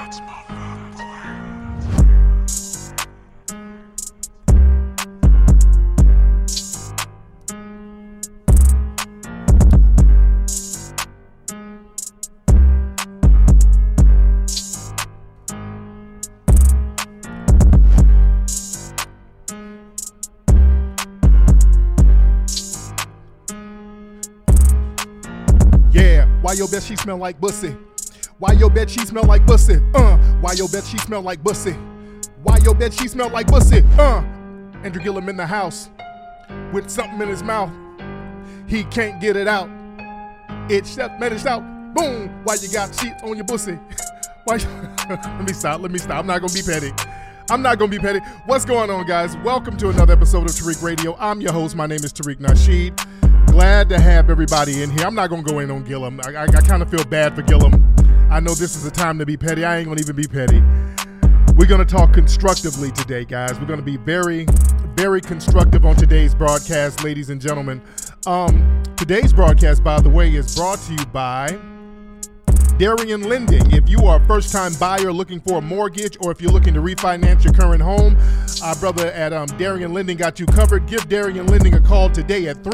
Why your bet she smell like pussy? Why your bet she smell like pussy? Why your bet she smell like pussy? Why your bet she smell like pussy? Andrew Gillum in the house with something in his mouth. He can't get it out. It's out. Boom. Why you got sheets on your pussy? Why? Let me stop. I'm not gonna be petty. What's going on, guys? Welcome to another episode of Tariq Radio. I'm your host. My name is Tariq Nasheed. Glad to have everybody in here. I'm not going to go in on Gillum. I kind of feel bad for Gillum. I know this is a time to be petty. I ain't going to even be petty. We're going to talk constructively today, guys. We're going to be very, very constructive on today's broadcast, ladies and gentlemen. Today's broadcast, by the way, is brought to you by Darien Lending. If you are a first-time buyer looking for a mortgage, or if you're looking to refinance your current home, our brother at Darien Lending got you covered. Give Darien Lending a call today at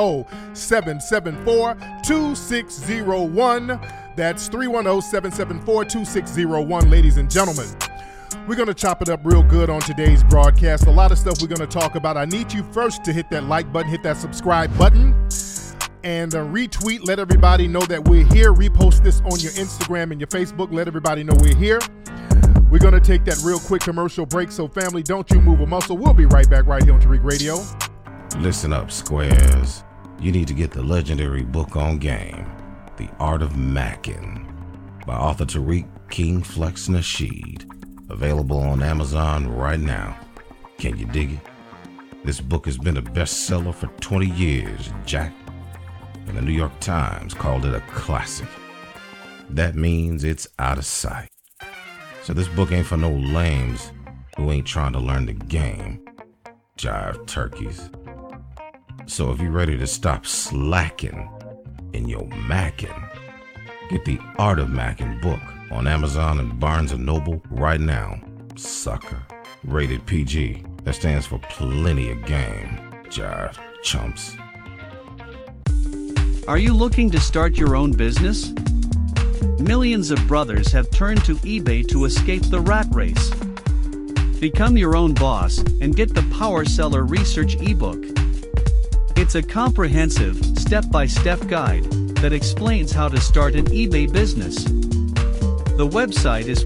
310-774-2601. That's 310-774-2601, ladies and gentlemen. We're going to chop it up real good on today's broadcast. A lot of stuff we're going to talk about. I need you first to hit that like button, hit that subscribe button, and retweet. Let everybody know that we're here. Repost this on your Instagram and your Facebook. Let everybody know we're here. We're going to take that real quick commercial break. So, family, don't you move a muscle. We'll be right back right here on Tariq Radio. Listen up, squares. You need to get the legendary book on game, The Art of Mackin, by author Tariq King Flex Nasheed. Available on Amazon right now. Can you dig it? This book has been a bestseller for 20 years, Jack. And the New York Times called it a classic. That means it's out of sight. So this book ain't for no lames who ain't trying to learn the game. Jive turkeys. So if you're ready to stop slacking in your mackin', get the Art of Mackin' book on Amazon and Barnes & Noble right now. Sucker. Rated PG. That stands for plenty of game. Jive chumps. Are you looking to start your own business? Millions of brothers have turned to eBay to escape the rat race. Become your own boss and get the Power Seller Research ebook. It's a comprehensive, step-by-step guide that explains how to start an eBay business. The website is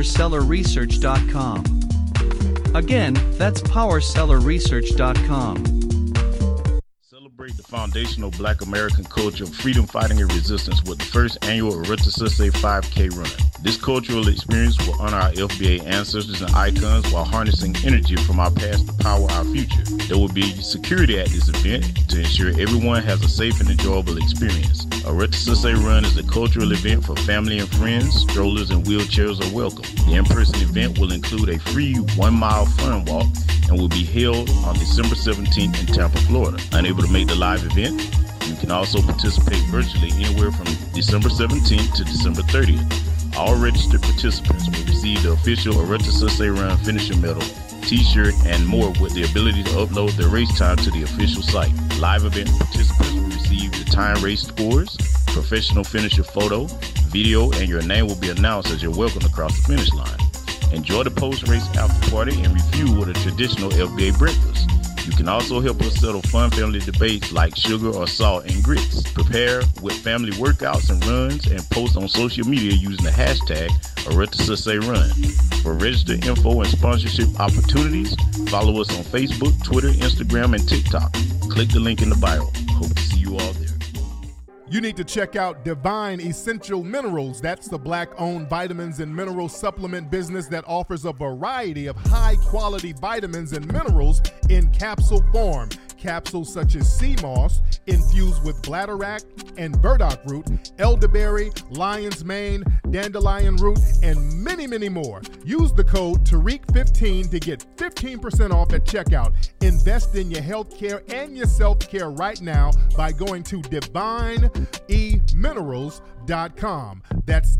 powersellerresearch.com. Again, that's powersellerresearch.com. Celebrate the foundational Black American culture of freedom fighting and resistance with the first annual Aretha 5K run. This cultural experience will honor our FBA ancestors and icons while harnessing energy from our past to power our future. There will be security at this event to ensure everyone has a safe and enjoyable experience. Aretha Run is a cultural event for family and friends. Strollers and wheelchairs are welcome. The in-person event will include a free 1-mile fun walk and will be held on December 17th in Tampa, Florida. Unable to make the live event, you can also participate virtually anywhere from December 17th to December 30th. All registered participants will receive the official Aretha Run finisher medal, t-shirt, and more with the ability to upload their race time to the official site. Live event participants will receive the time race scores, professional finisher photo, video, and your name will be announced as you're welcomed across the finish line. Enjoy the post-race after party and review with a traditional FBA breakfast. You can also help us settle fun family debates like sugar or salt and grits. Prepare with family workouts and runs and post on social media using the hashtag ArethaRun. For registered info and sponsorship opportunities, follow us on Facebook, Twitter, Instagram, and TikTok. Click the link in the bio. Hope to see you all there. You need to check out Divine Essential Minerals. That's the Black-owned vitamins and mineral supplement business that offers a variety of high-quality vitamins and minerals in capsule form. capsules such as sea moss infused with bladderwrack and burdock root, elderberry, lion's mane, dandelion root, and many, many more. Use the code Tariq15 to get 15% off at checkout. Invest in your health care and your self-care right now by going to DivineEMinerals.com. That's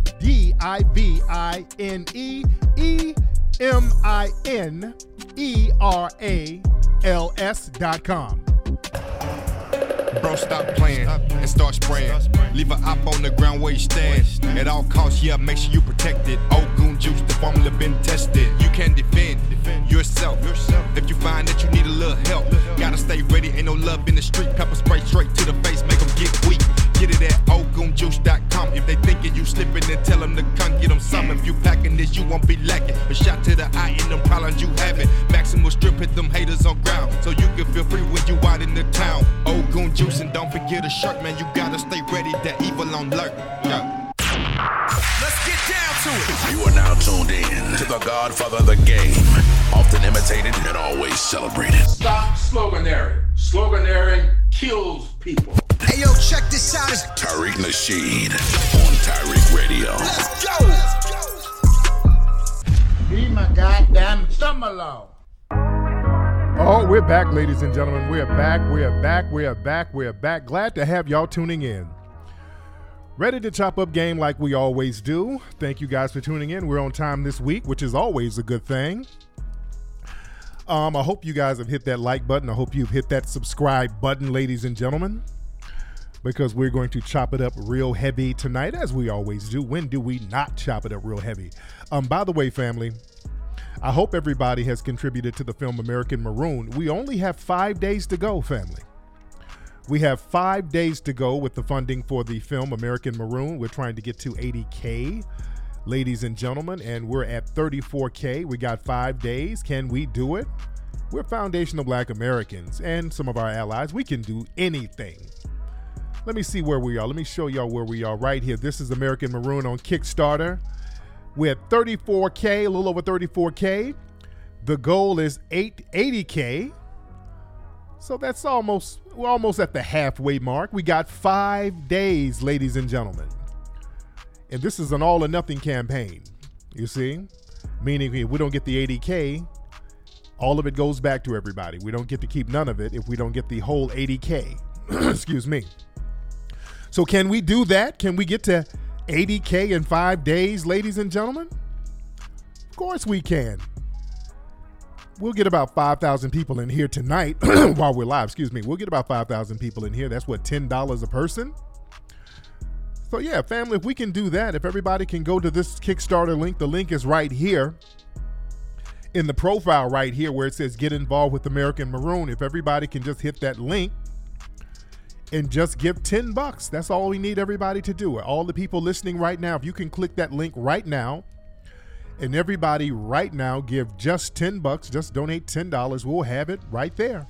DivineEMinerals.com. Bro, stop playing and start spraying. Leave an op on the ground where you stand. At all costs, yeah, make sure you protect it. Old Goon Juice, the formula been tested. You can defend yourself. If you find that you need a little help, gotta stay ready. Ain't no love in the street. Pepper spray straight to the face, make them get weak. Get it at oldgoonjuice.com. If they thinking you slipping, then tell them to come get them some. If you packing this, you won't be lacking. A shot to the eye in them problems you having. Maximal strip, hit them haters on ground, so you can feel free when you out in the town. Old Goon Juice, and don't forget a shirt, man. You gotta stay ready, that evil on alert. Yeah. Let's get down to it. You are now tuned in to the Godfather of the game. Often imitated and always celebrated. Stop sloganeering. Sloganeering kills people. Hey, yo, check this out. Tariq Nasheed on Tariq Radio. Let's go. Leave my goddamn thumb alone. Oh, we're back, ladies and gentlemen. We're back. Glad to have y'all tuning in. Ready to chop up game like we always do. Thank you guys for tuning in. We're on time this week, which is always a good thing. I hope you guys have hit that like button. I hope you've hit that subscribe button, ladies and gentlemen, because we're going to chop it up real heavy tonight, as we always do. When do we not chop it up real heavy? By the way, family, I hope everybody has contributed to the film American Maroon. We only have 5 days to go, family. We have 5 days to go with the funding for the film American Maroon. We're trying to get to 80K, ladies and gentlemen, and we're at 34K. We got 5 days. Can we do it? We're foundational Black Americans and some of our allies. We can do anything. Let me see where we are. Let me show y'all where we are right here. This is American Maroon on Kickstarter. We're at 34K, a little over 34K. The goal is 80K. So that's we're almost at the halfway mark. We got 5 days, ladies and gentlemen. And this is an all or nothing campaign, you see? Meaning if we don't get the 80K, all of it goes back to everybody. We don't get to keep none of it if we don't get the whole 80K. Excuse me. So can we do that? Can we get to 80K in 5 days, ladies and gentlemen? Of course we can. We'll get about 5,000 people in here tonight while we're live. Excuse me. We'll get about 5,000 people in here. That's what, $10 a person? So yeah, family, if we can do that, if everybody can go to this Kickstarter link, the link is right here in the profile right here where it says get involved with American Maroon. If everybody can just hit that link and just give $10, that's all we need everybody to do. All the people listening right now, if you can click that link right now, and everybody right now give just $10, just donate $10, we'll have it right there.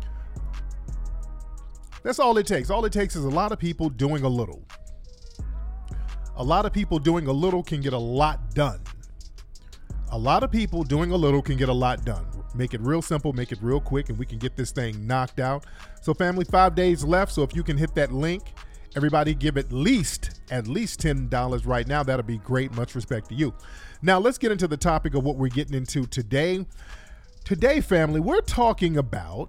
That's all it takes. All it takes is a lot of people doing a little. A lot of people doing a little can get a lot done. A lot of people doing a little can get a lot done. Make it real simple, make it real quick, and we can get this thing knocked out. So family, 5 days left. So if you can hit that link, everybody give at least $10 right now. That'll be great. Much respect to you. Now let's get into the topic of what we're getting into today. Today, family, we're talking about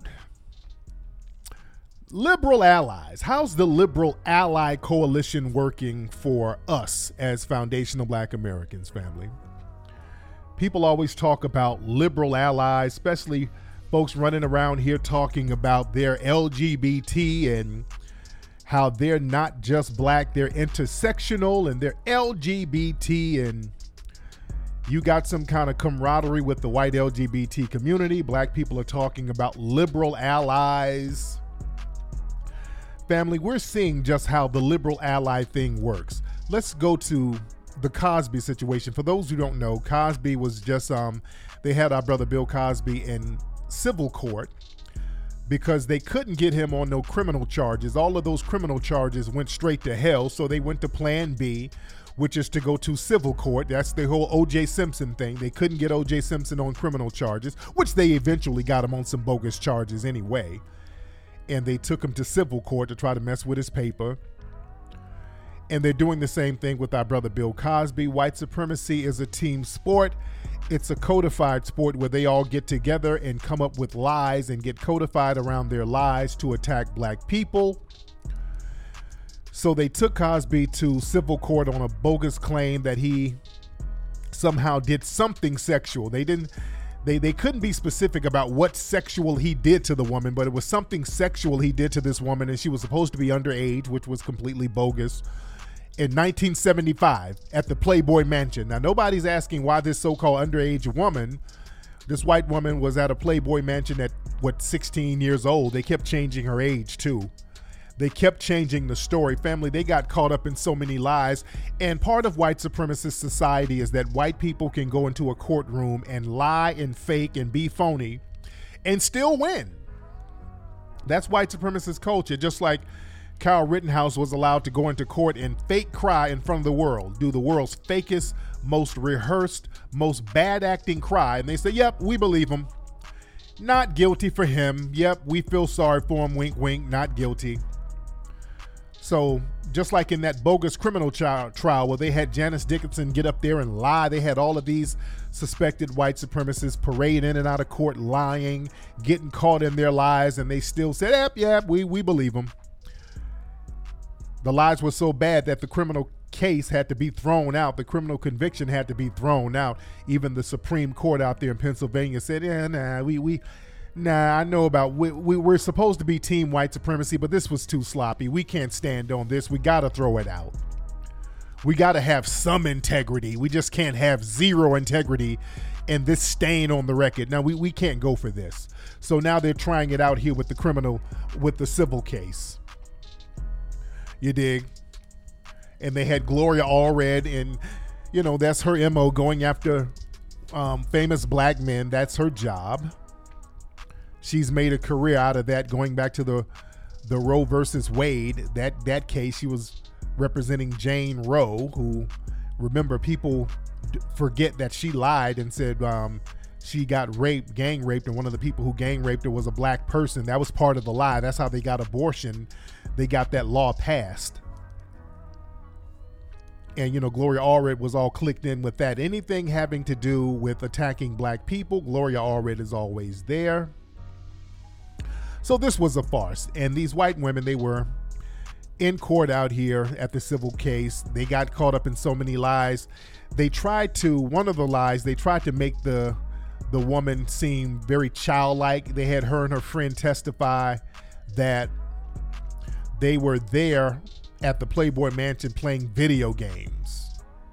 liberal allies. How's the Liberal Ally Coalition working for us as foundational Black Americans, family? People always talk about liberal allies, especially folks running around here talking about their LGBT and how they're not just Black, they're intersectional and they're LGBT, and you got some kind of camaraderie with the white LGBT community. Black people are talking about liberal allies. Family, we're seeing just how the liberal ally thing works. Let's go to the Cosby situation. For those who don't know, Cosby was just, they had our brother Bill Cosby in civil court because they couldn't get him on no criminal charges. All of those criminal charges went straight to hell, so they went to Plan B, which is to go to civil court. That's the whole O.J. Simpson thing. They couldn't get O.J. Simpson on criminal charges, which they eventually got him on some bogus charges anyway. and they took him to civil court to try to mess with his paper. And they're doing the same thing with our brother Bill Cosby. White supremacy is a team sport. It's a codified sport where they all get together and come up with lies and get codified around their lies to attack black people. So they took Cosby to civil court on a bogus claim that he somehow did something sexual. They couldn't be specific about what sexual he did to the woman, but it was something sexual he did to this woman, and she was supposed to be underage, which was completely bogus. In 1975 at the Playboy Mansion. Now, nobody's asking why this so-called underage woman, this white woman, was at a Playboy Mansion at, 16 years old. They kept changing her age, too. They kept changing the story. Family, they got caught up in so many lies. And part of white supremacist society is that white people can go into a courtroom and lie and fake and be phony and still win. That's white supremacist culture. Just like Kyle Rittenhouse was allowed to go into court and fake cry in front of the world, do the world's fakest, most rehearsed, most bad acting cry. And they say, yep, we believe him. Not guilty for him. Yep, we feel sorry for him. Wink, wink, not guilty. So just like in that bogus criminal trial where they had Janice Dickinson get up there and lie, they had all of these suspected white supremacists parade in and out of court lying, getting caught in their lies, and they still said, yep, we believe them. The lies were so bad that the criminal case had to be thrown out. The criminal conviction had to be thrown out. Even the Supreme Court out there in Pennsylvania said, I know about, we're supposed to be team white supremacy, but this was too sloppy. We can't stand on this. We got to throw it out. We got to have some integrity. We just can't have zero integrity and this stain on the record. Now, we can't go for this. So now they're trying it out here with the civil case. You dig? And they had Gloria Allred, and, that's her MO, going after famous black men. That's her job. She's made a career out of that, going back to the Roe versus Wade, that case. She was representing Jane Roe, who, remember, people forget that she lied and said she got gang raped, and one of the people who gang raped her was a black person. That was part of the lie. That's how they got abortion. They got that law passed. And, Gloria Allred was all clicked in with that. Anything having to do with attacking black people, Gloria Allred is always there. So this was a farce. And these white women, they were in court out here at the civil case. They got caught up in so many lies. One of the lies, they tried to make the woman seem very childlike. They had her and her friend testify that they were there at the Playboy Mansion playing video games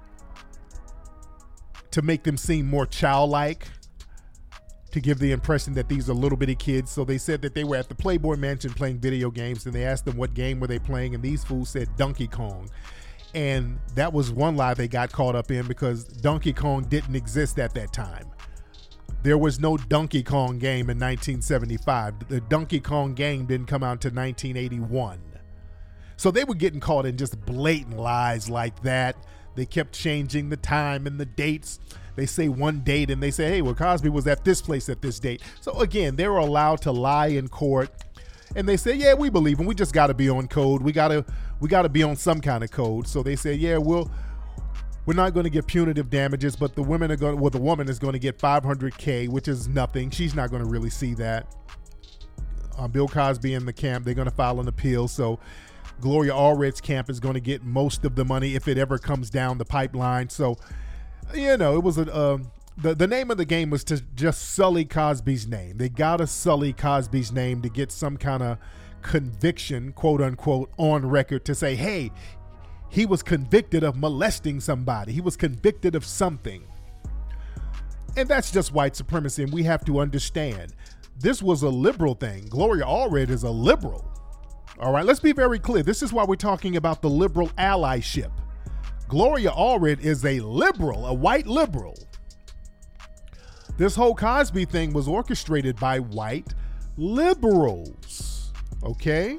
to make them seem more childlike, to give the impression that these are little bitty kids. So they said that they were at the Playboy Mansion playing video games, and they asked them what game were they playing, and these fools said Donkey Kong. And that was one lie they got caught up in, because Donkey Kong didn't exist at that time. There was no Donkey Kong game in 1975. The Donkey Kong game didn't come out until 1981. So they were getting caught in just blatant lies like that. They kept changing the time and the dates. They say one date and they say, hey, well, Cosby was at this place at this date. So again, they were allowed to lie in court, and they say, yeah, we believe him. We just got to be on code. We got to be on some kind of code. So they say, yeah, we're not going to get punitive damages, but the woman is going to get $500K, which is nothing. She's not going to really see that. Bill Cosby in the camp, they're going to file an appeal. So Gloria Allred's camp is going to get most of the money if it ever comes down the pipeline. So, it was the name of the game was to just sully Cosby's name. They got to sully Cosby's name to get some kind of conviction, quote unquote, on record to say, hey, he was convicted of molesting somebody. He was convicted of something. And that's just white supremacy. And we have to understand this was a liberal thing. Gloria Allred is a liberal. All right, let's be very clear. This is why we're talking about the liberal allyship. Gloria Allred is a liberal, a white liberal. This whole Cosby thing was orchestrated by white liberals, okay?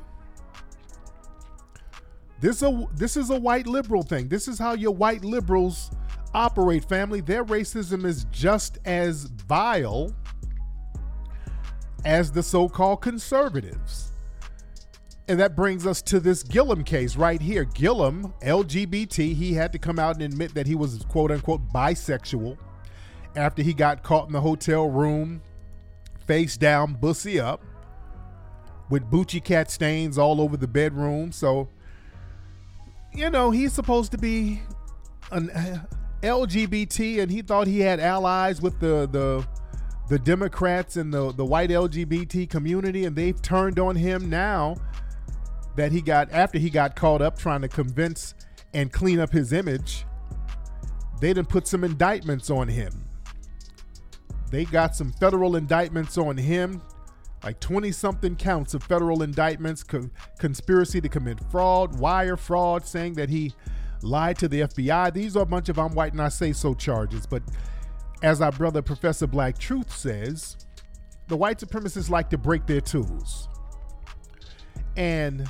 This is a white liberal thing. This is how your white liberals operate, family. Their racism is just as vile as the so-called conservatives. And that brings us to this Gillum case right here. Gillum, LGBT, he had to come out and admit that he was quote unquote bisexual after he got caught in the hotel room, face down, bussy up, with Bucci cat stains all over the bedroom. So, you know, he's supposed to be an LGBT, and he thought he had allies with the Democrats and the white LGBT community, and they've turned on him now that after he got caught up trying to convince and clean up his image. They done put some indictments on him. They got some federal indictments on him, like 20-something counts of federal indictments, conspiracy to commit fraud, wire fraud, saying that he lied to the FBI. These are a bunch of I'm white and I say so charges. But as our brother Professor Black Truth says, the white supremacists like to break their tools. And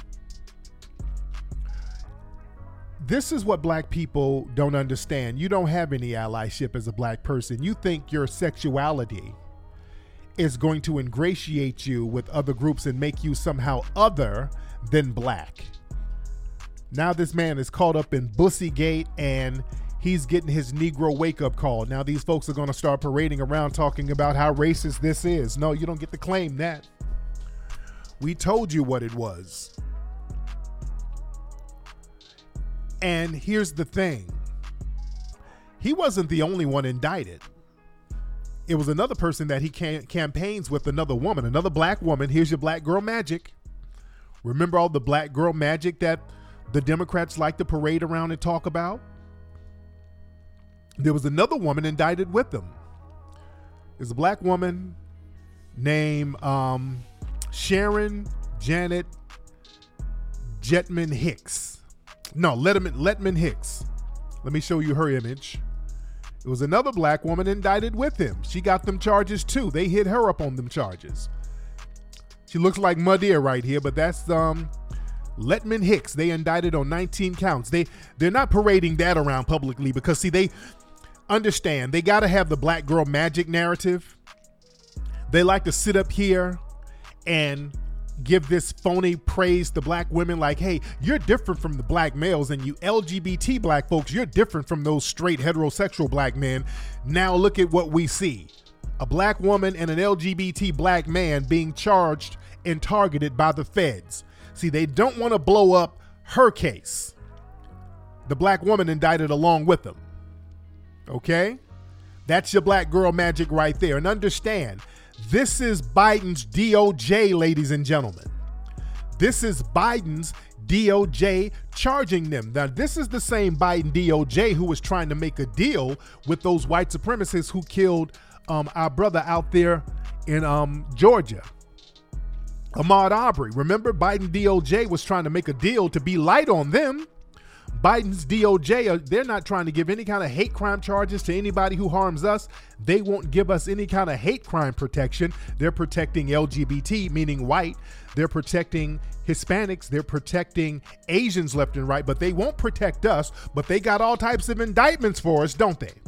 this is what black people don't understand. You don't have any allyship as a black person. You think your sexuality is going to ingratiate you with other groups and make you somehow other than black. Now this man is caught up in Bussygate and he's getting his Negro wake-up call. Now these folks are going to start parading around talking about how racist this is. No, you don't get to claim that. We told you what it was. And here's the thing. He wasn't the only one indicted. It was another person that he campaigns with, another woman, another black woman. Here's your black girl magic. Remember all the black girl magic that the Democrats like to parade around and talk about? There was another woman indicted with them. There's a black woman named Sharon Janet Jetman Hicks. No, Letman Hicks. Let me show you her image. It was another black woman indicted with him. She got them charges too. They hit her up on them charges. She looks like Madeira right here, but that's Letman Hicks. They indicted on 19 counts. They're not parading that around publicly because see, they understand they got to have the black girl magic narrative. They like to sit up here and give this phony praise to black women like, hey, you're different from the black males, and you LGBT black folks, you're different from those straight heterosexual black men. Now look at what we see. A black woman and an LGBT black man being charged and targeted by the feds. See, they don't want to blow up her case. The black woman indicted along with them. Okay? That's your black girl magic right there. And understand, this is Biden's DOJ, ladies and gentlemen. This is Biden's DOJ charging them. Now, this is the same Biden DOJ who was trying to make a deal with those white supremacists who killed our brother out there in Georgia, Ahmaud Arbery. Remember, Biden DOJ was trying to make a deal to be light on them. Biden's DOJ, they're not trying to give any kind of hate crime charges to anybody who harms us. They won't give us any kind of hate crime protection. They're protecting LGBT, meaning white. They're protecting Hispanics. They're protecting Asians left and right, but they won't protect us. But they got all types of indictments for us, don't they?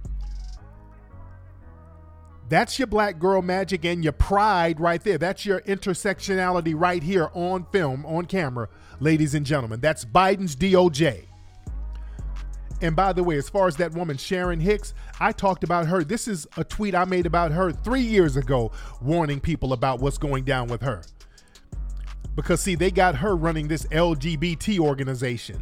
That's your black girl magic and your pride right there. That's your intersectionality right here on film, on camera, ladies and gentlemen. That's Biden's DOJ. And by the way, as far as that woman, Sharon Hicks, I talked about her. This is a tweet I made about her 3 years ago, warning people about what's going down with her. Because see, they got her running this LGBT organization.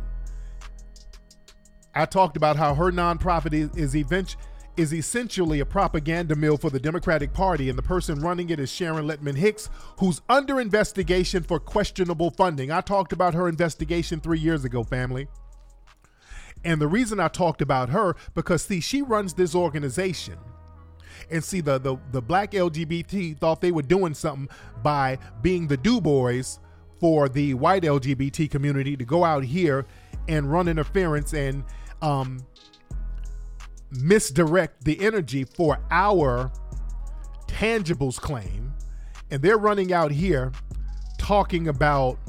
I talked about how her nonprofit is essentially a propaganda mill for the Democratic Party, and the person running it is Sharon Letman Hicks, who's under investigation for questionable funding. I talked about her investigation 3 years ago, family. And the reason I talked about her, because see, she runs this organization. And see, the black LGBT thought they were doing something by being the do-boys for the white LGBT community to go out here and run interference and misdirect the energy for our tangibles claim. And they're running out here talking about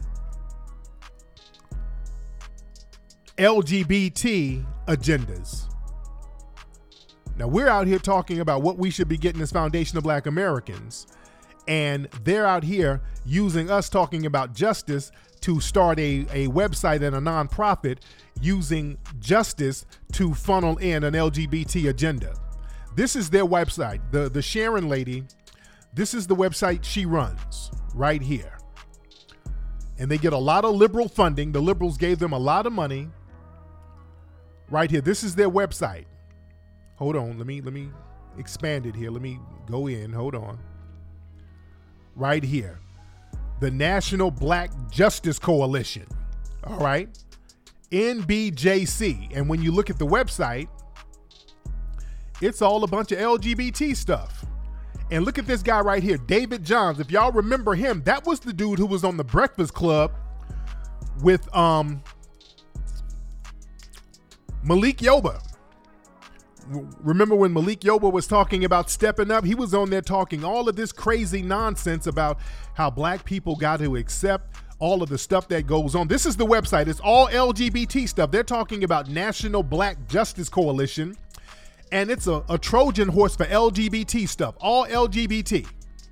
LGBT agendas. Now we're out here talking about what we should be getting as Foundation of Black Americans. And they're out here using us talking about justice to start a website and a nonprofit using justice to funnel in an LGBT agenda. This is their website. The Sharon lady, this is the website she runs right here. And they get a lot of liberal funding. The liberals gave them a lot of money. Right here. This is their website. Hold on. Let me expand it here. Let me go in. Hold on. Right here. The National Black Justice Coalition. All right. NBJC. And when you look at the website, it's all a bunch of LGBT stuff. And look at this guy right here, David Johns. If y'all remember him, that was the dude who was on the Breakfast Club with Malik Yoba. Remember when Malik Yoba was talking about stepping up? He was on there talking all of this crazy nonsense about how black people got to accept all of the stuff that goes on. This is the website. It's all LGBT stuff. They're talking about National Black Justice Coalition. And it's a Trojan horse for LGBT stuff, all LGBT.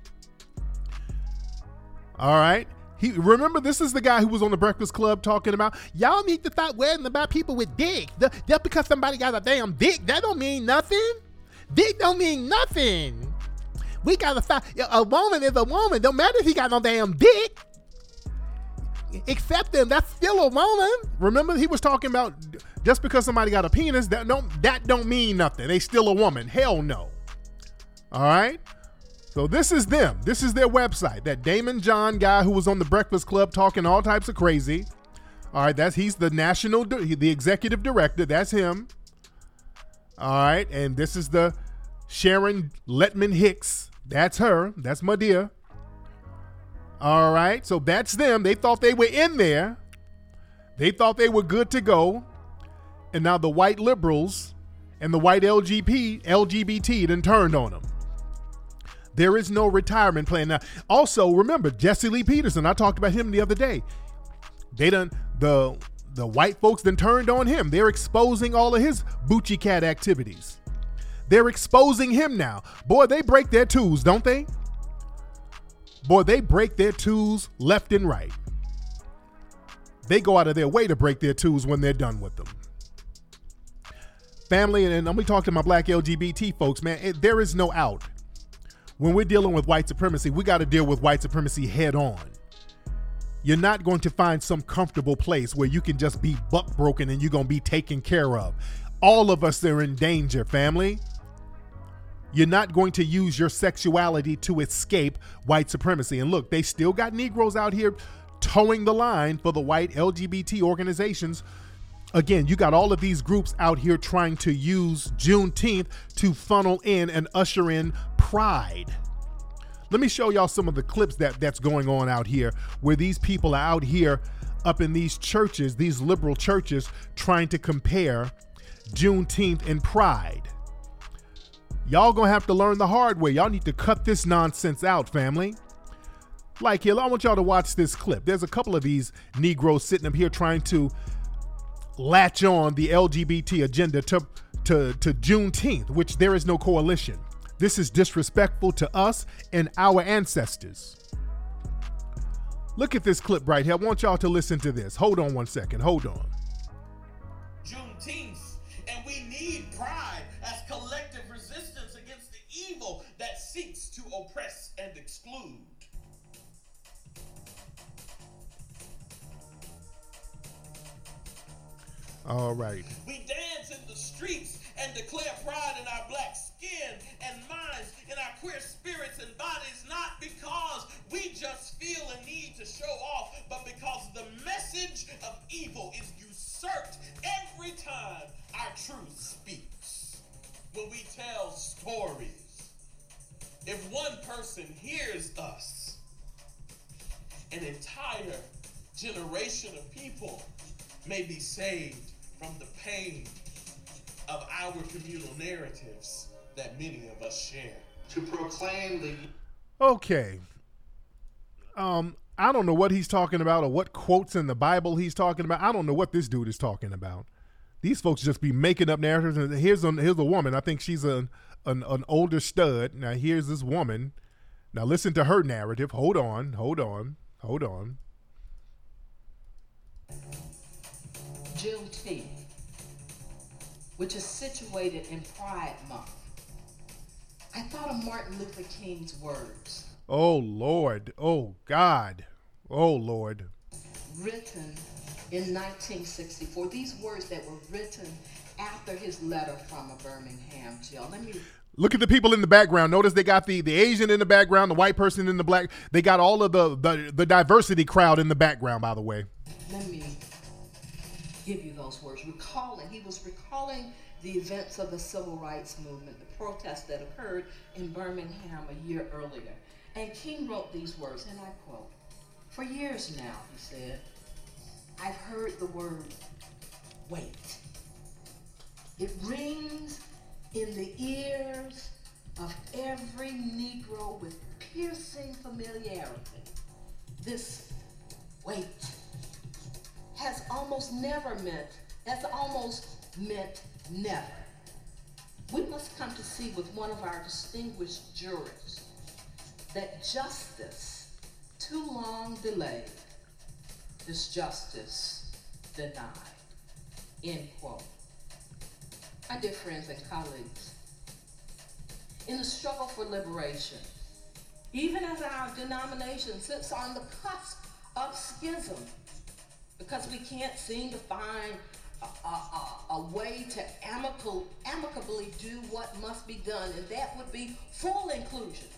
All right. Remember, this is the guy who was on the Breakfast Club talking about, y'all need to stop worrying about people with dick. Just because somebody got a damn dick, that don't mean nothing. Dick don't mean nothing. We got to stop. A woman is a woman. Don't matter if he got no damn dick. Accept them. That's still a woman. Remember, he was talking about just because somebody got a penis, that don't mean nothing. They still a woman. Hell no. All right. So this is them. This is their website. That Damon John guy who was on the Breakfast Club talking all types of crazy. All right. He's the executive director. That's him. All right. And this is the Sharon Letman Hicks. That's her. That's my dear. All right, so that's them. They thought they were in there. They thought they were good to go. And now the white liberals and the white LGBT done turned on them. There is no retirement plan. Now, also, remember, Jesse Lee Peterson, I talked about him the other day. The white folks done turned on him. They're exposing all of his Bucci Cat activities. They're exposing him now. Boy, they break their tools, don't they? Boy, they break their tools left and right. They go out of their way to break their tools when they're done with them. Family, and I'm talking to my black LGBT folks, man, there is no out. When we're dealing with white supremacy, we got to deal with white supremacy head on. You're not going to find some comfortable place where you can just be buck broken and you're going to be taken care of. All of us are in danger, family. You're not going to use your sexuality to escape white supremacy. And look, they still got Negroes out here towing the line for the white LGBT organizations. Again, you got all of these groups out here trying to use Juneteenth to funnel in and usher in pride. Let me show y'all some of the clips that's going on out here, where these people are out here up in these churches, these liberal churches, trying to compare Juneteenth and pride. Y'all gonna have to learn the hard way. Y'all need to cut this nonsense out, family. Like here, I want y'all to watch this clip. There's a couple of these Negroes sitting up here trying to latch on the LGBT agenda to Juneteenth, which there is no coalition. This is disrespectful to us and our ancestors. Look at this clip right here. I want y'all to listen to this. Hold on one second. Hold on. Juneteenth, and we need pride as collective resistance against the evil that seeks to oppress and exclude. All right. We dance in the streets and declare pride in our black skin and minds, in our queer spirits and bodies, not because we just feel a need to show off, but because the message of evil is usurped every time our truth speaks. When we tell stories, if one person hears us, an entire generation of people may be saved from the pain of our communal narratives that many of us share. To proclaim the... Okay. I don't know what he's talking about or what quotes in the Bible he's talking about. I don't know what this dude is talking about. These folks just be making up narratives. And here's a woman. I think she's an older stud. Now here's this woman. Now listen to her narrative. Hold on. Juneteenth, which is situated in Pride Month. I thought of Martin Luther King's words. Oh, Lord. Oh, God. Oh, Lord. Written in 1964. These words that were written after his letter from a Birmingham jail. Look at the people in the background. Notice they got the Asian in the background, the white person in the black. They got all of the diversity crowd in the background, by the way. Let me give you those words. He was recalling the events of the civil rights movement, the protests that occurred in Birmingham a year earlier. And King wrote these words, and I quote, "For years now," he said, "I've heard the word wait. It rings in the ears of every Negro with piercing familiarity. This wait has almost meant never. We must come to see with one of our distinguished jurors that justice too long delayed is justice denied." End quote. My dear friends and colleagues, in the struggle for liberation, even as our denomination sits on the cusp of schism, because we can't seem to find a way to amicably do what must be done, and that would be full inclusion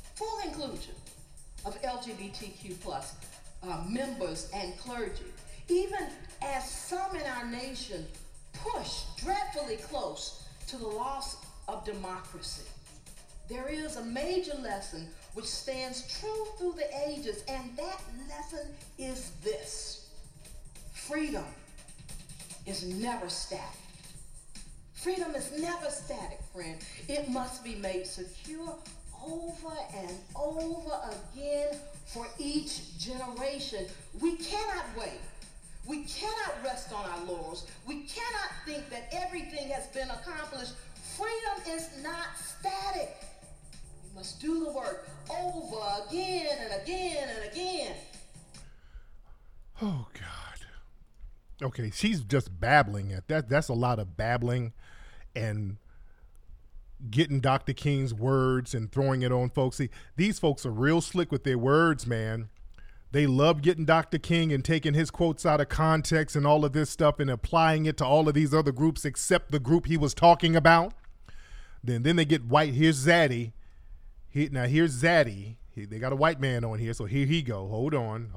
of LGBTQ plus members and clergy. Even as some in our nation push dreadfully close to the loss of democracy, there is a major lesson which stands true through the ages, and that lesson is this: freedom is never static. Freedom is never static, friend. It must be made secure over and over again for each generation. We cannot wait. We cannot rest on our laurels. We cannot think that everything has been accomplished. Freedom is not static. We must do the work over again and again and again. Oh, God. Okay, she's just babbling at that. That's a lot of babbling and getting Dr. King's words and throwing it on folks. See, these folks are real slick with their words, man. They love getting Dr. King and taking his quotes out of context and all of this stuff and applying it to all of these other groups except the group he was talking about. Then they get white. Here's Zaddy. Here's Zaddy. They got a white man on here, so here he go. Hold on.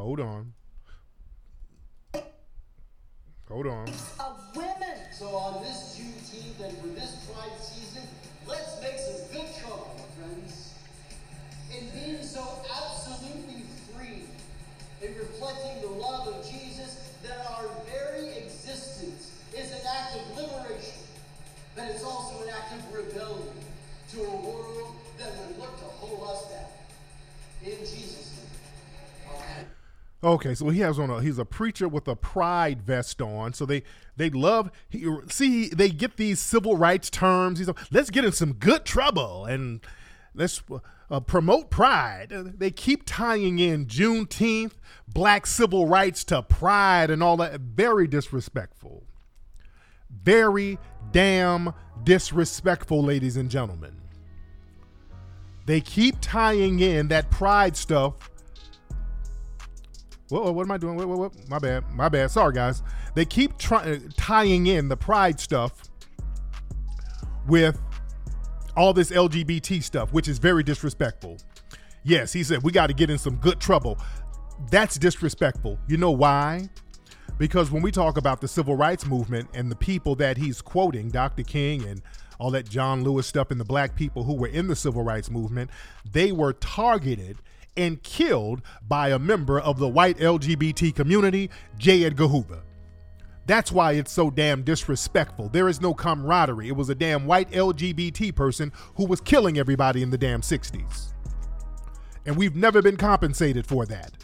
Of women. So on this Juneteenth and for this Pride season, let's make some good trouble, my friends. In being so absolutely free, in reflecting the love of Jesus, that our very existence is an act of liberation, but it's also an act of rebellion to a world that would look to hold us down. In Jesus' name. Amen. Okay, so he's a preacher with a pride vest on. So they they get these civil rights terms. Let's get in some good trouble and let's promote pride. They keep tying in Juneteenth, black civil rights to pride and all that. Very disrespectful. Very damn disrespectful, ladies and gentlemen. They keep tying in that pride stuff. Whoa, what am I doing? Whoa. My bad. Sorry, guys. They keep tying in the pride stuff with all this LGBT stuff, which is very disrespectful. Yes, he said we got to get in some good trouble. That's disrespectful. You know why? Because when we talk about the civil rights movement and the people that he's quoting, Dr. King and all that John Lewis stuff and the black people who were in the civil rights movement, they were targeted and killed by a member of the white LGBT community, J. Edgar Hoover. That's why it's so damn disrespectful. There is no camaraderie. It was a damn white LGBT person who was killing everybody in the damn 60s. And we've never been compensated for that.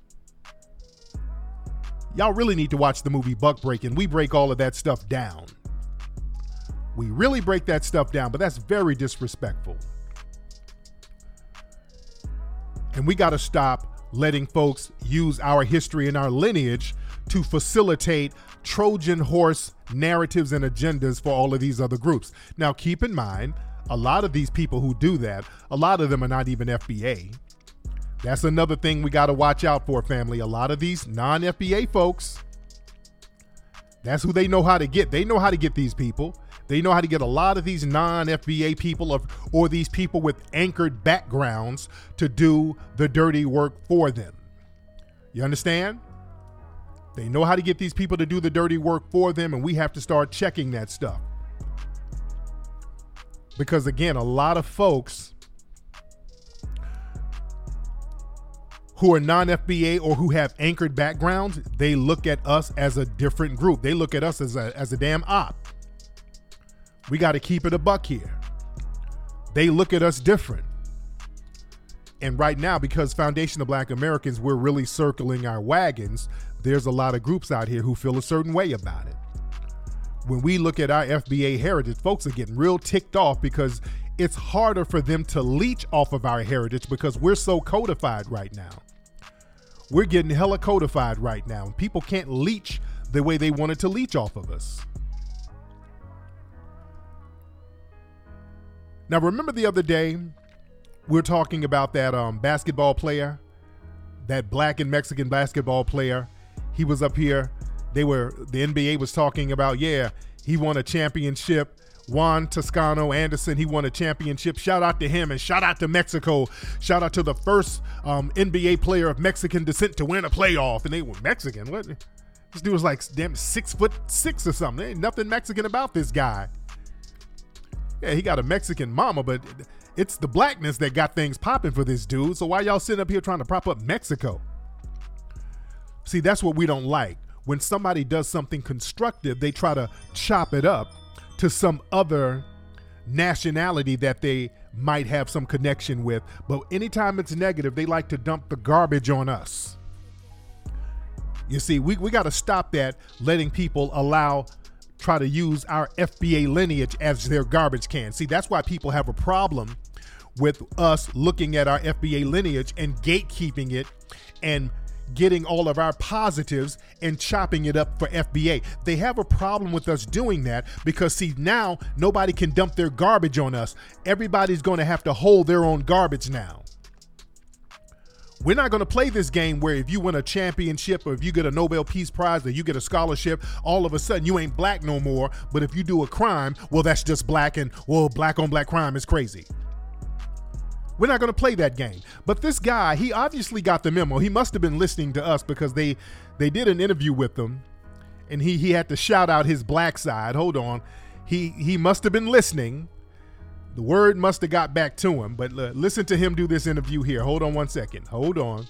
Y'all really need to watch the movie Buck Breaking. We break all of that stuff down. We really break that stuff down, but that's very disrespectful. And we got to stop letting folks use our history and our lineage to facilitate Trojan horse narratives and agendas for all of these other groups. Now, keep in mind, a lot of these people who do that, a lot of them are not even FBA. That's another thing we got to watch out for, family. A lot of these non-FBA folks, that's who they know how to get. They know how to get these people. They know how to get a lot of these non-FBA people or these people with anchored backgrounds to do the dirty work for them. You understand? They know how to get these people to do the dirty work for them, and we have to start checking that stuff. Because again, a lot of folks who are non-FBA or who have anchored backgrounds, they look at us as a different group. They look at us as a damn op. We got to keep it a buck here. They look at us different. And right now, because Foundation of Black Americans, we're really circling our wagons, there's a lot of groups out here who feel a certain way about it. When we look at our FBA heritage, folks are getting real ticked off because it's harder for them to leech off of our heritage because we're so codified right now. We're getting hella codified right now, and people can't leech the way they wanted to leech off of us. Now, remember the other day, we were talking about that basketball player, that black and Mexican basketball player. He was up here. The NBA was talking about, yeah, he won a championship. Juan Toscano Anderson, he won a championship. Shout out to him and shout out to Mexico. Shout out to the first NBA player of Mexican descent to win a playoff. And they were Mexican. What? This dude was like damn 6'6" or something. There ain't nothing Mexican about this guy. Yeah, he got a Mexican mama, but it's the blackness that got things popping for this dude. So why y'all sitting up here trying to prop up Mexico? See, that's what we don't like. When somebody does something constructive, they try to chop it up to some other nationality that they might have some connection with. But anytime it's negative, they like to dump the garbage on us. You see, we got to stop that, letting people try to use our FBA lineage as their garbage can. See, that's why people have a problem with us looking at our FBA lineage and gatekeeping it and getting all of our positives and chopping it up for FBA. They have a problem with us doing that because, see, now nobody can dump their garbage on us. Everybody's going to have to hold their own garbage now. We're not going to play this game where if you win a championship or if you get a Nobel Peace Prize or you get a scholarship, all of a sudden you ain't black no more. But if you do a crime, well, that's just black, and well, black on black crime is crazy. We're not going to play that game. But this guy, he obviously got the memo. He must have been listening to us because they did an interview with him and he had to shout out his black side. Hold on. He must have been listening. The word must have got back to him, but listen to him do this interview here. Hold on one second. Hold on.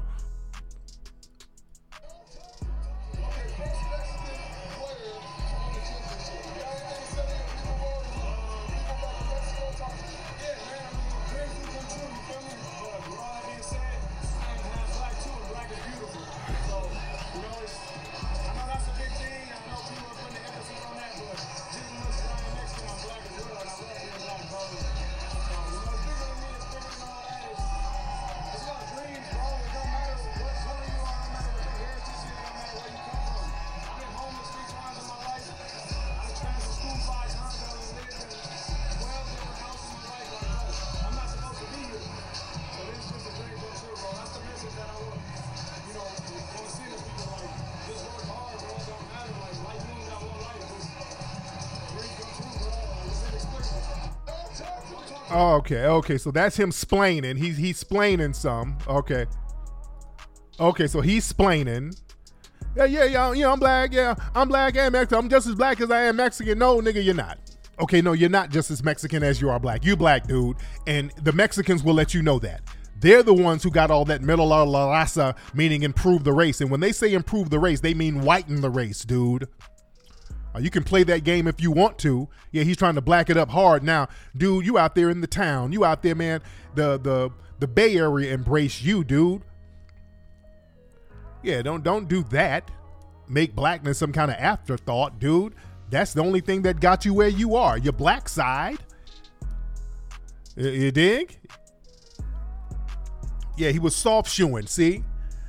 Oh, okay. So that's him splaining. He's splaining some. Okay, so he's splaining. Yeah, I'm black. Yeah, I'm black and Mexican. I'm just as black as I am Mexican. No, nigga, you're not. Okay, no, you're not just as Mexican as you are black. You black, dude. And the Mexicans will let you know that. They're the ones who got all that middle la raza, meaning improve the race. And when they say improve the race, they mean whiten the race, dude. You can play that game if you want to. Yeah, he's trying to black it up hard. Now, dude, you out there in the town. You out there, man. The Bay Area embrace you, dude. Yeah, don't do that. Make blackness some kind of afterthought, dude. That's the only thing that got you where you are. Your black side. You dig? Yeah, he was soft shoeing. See,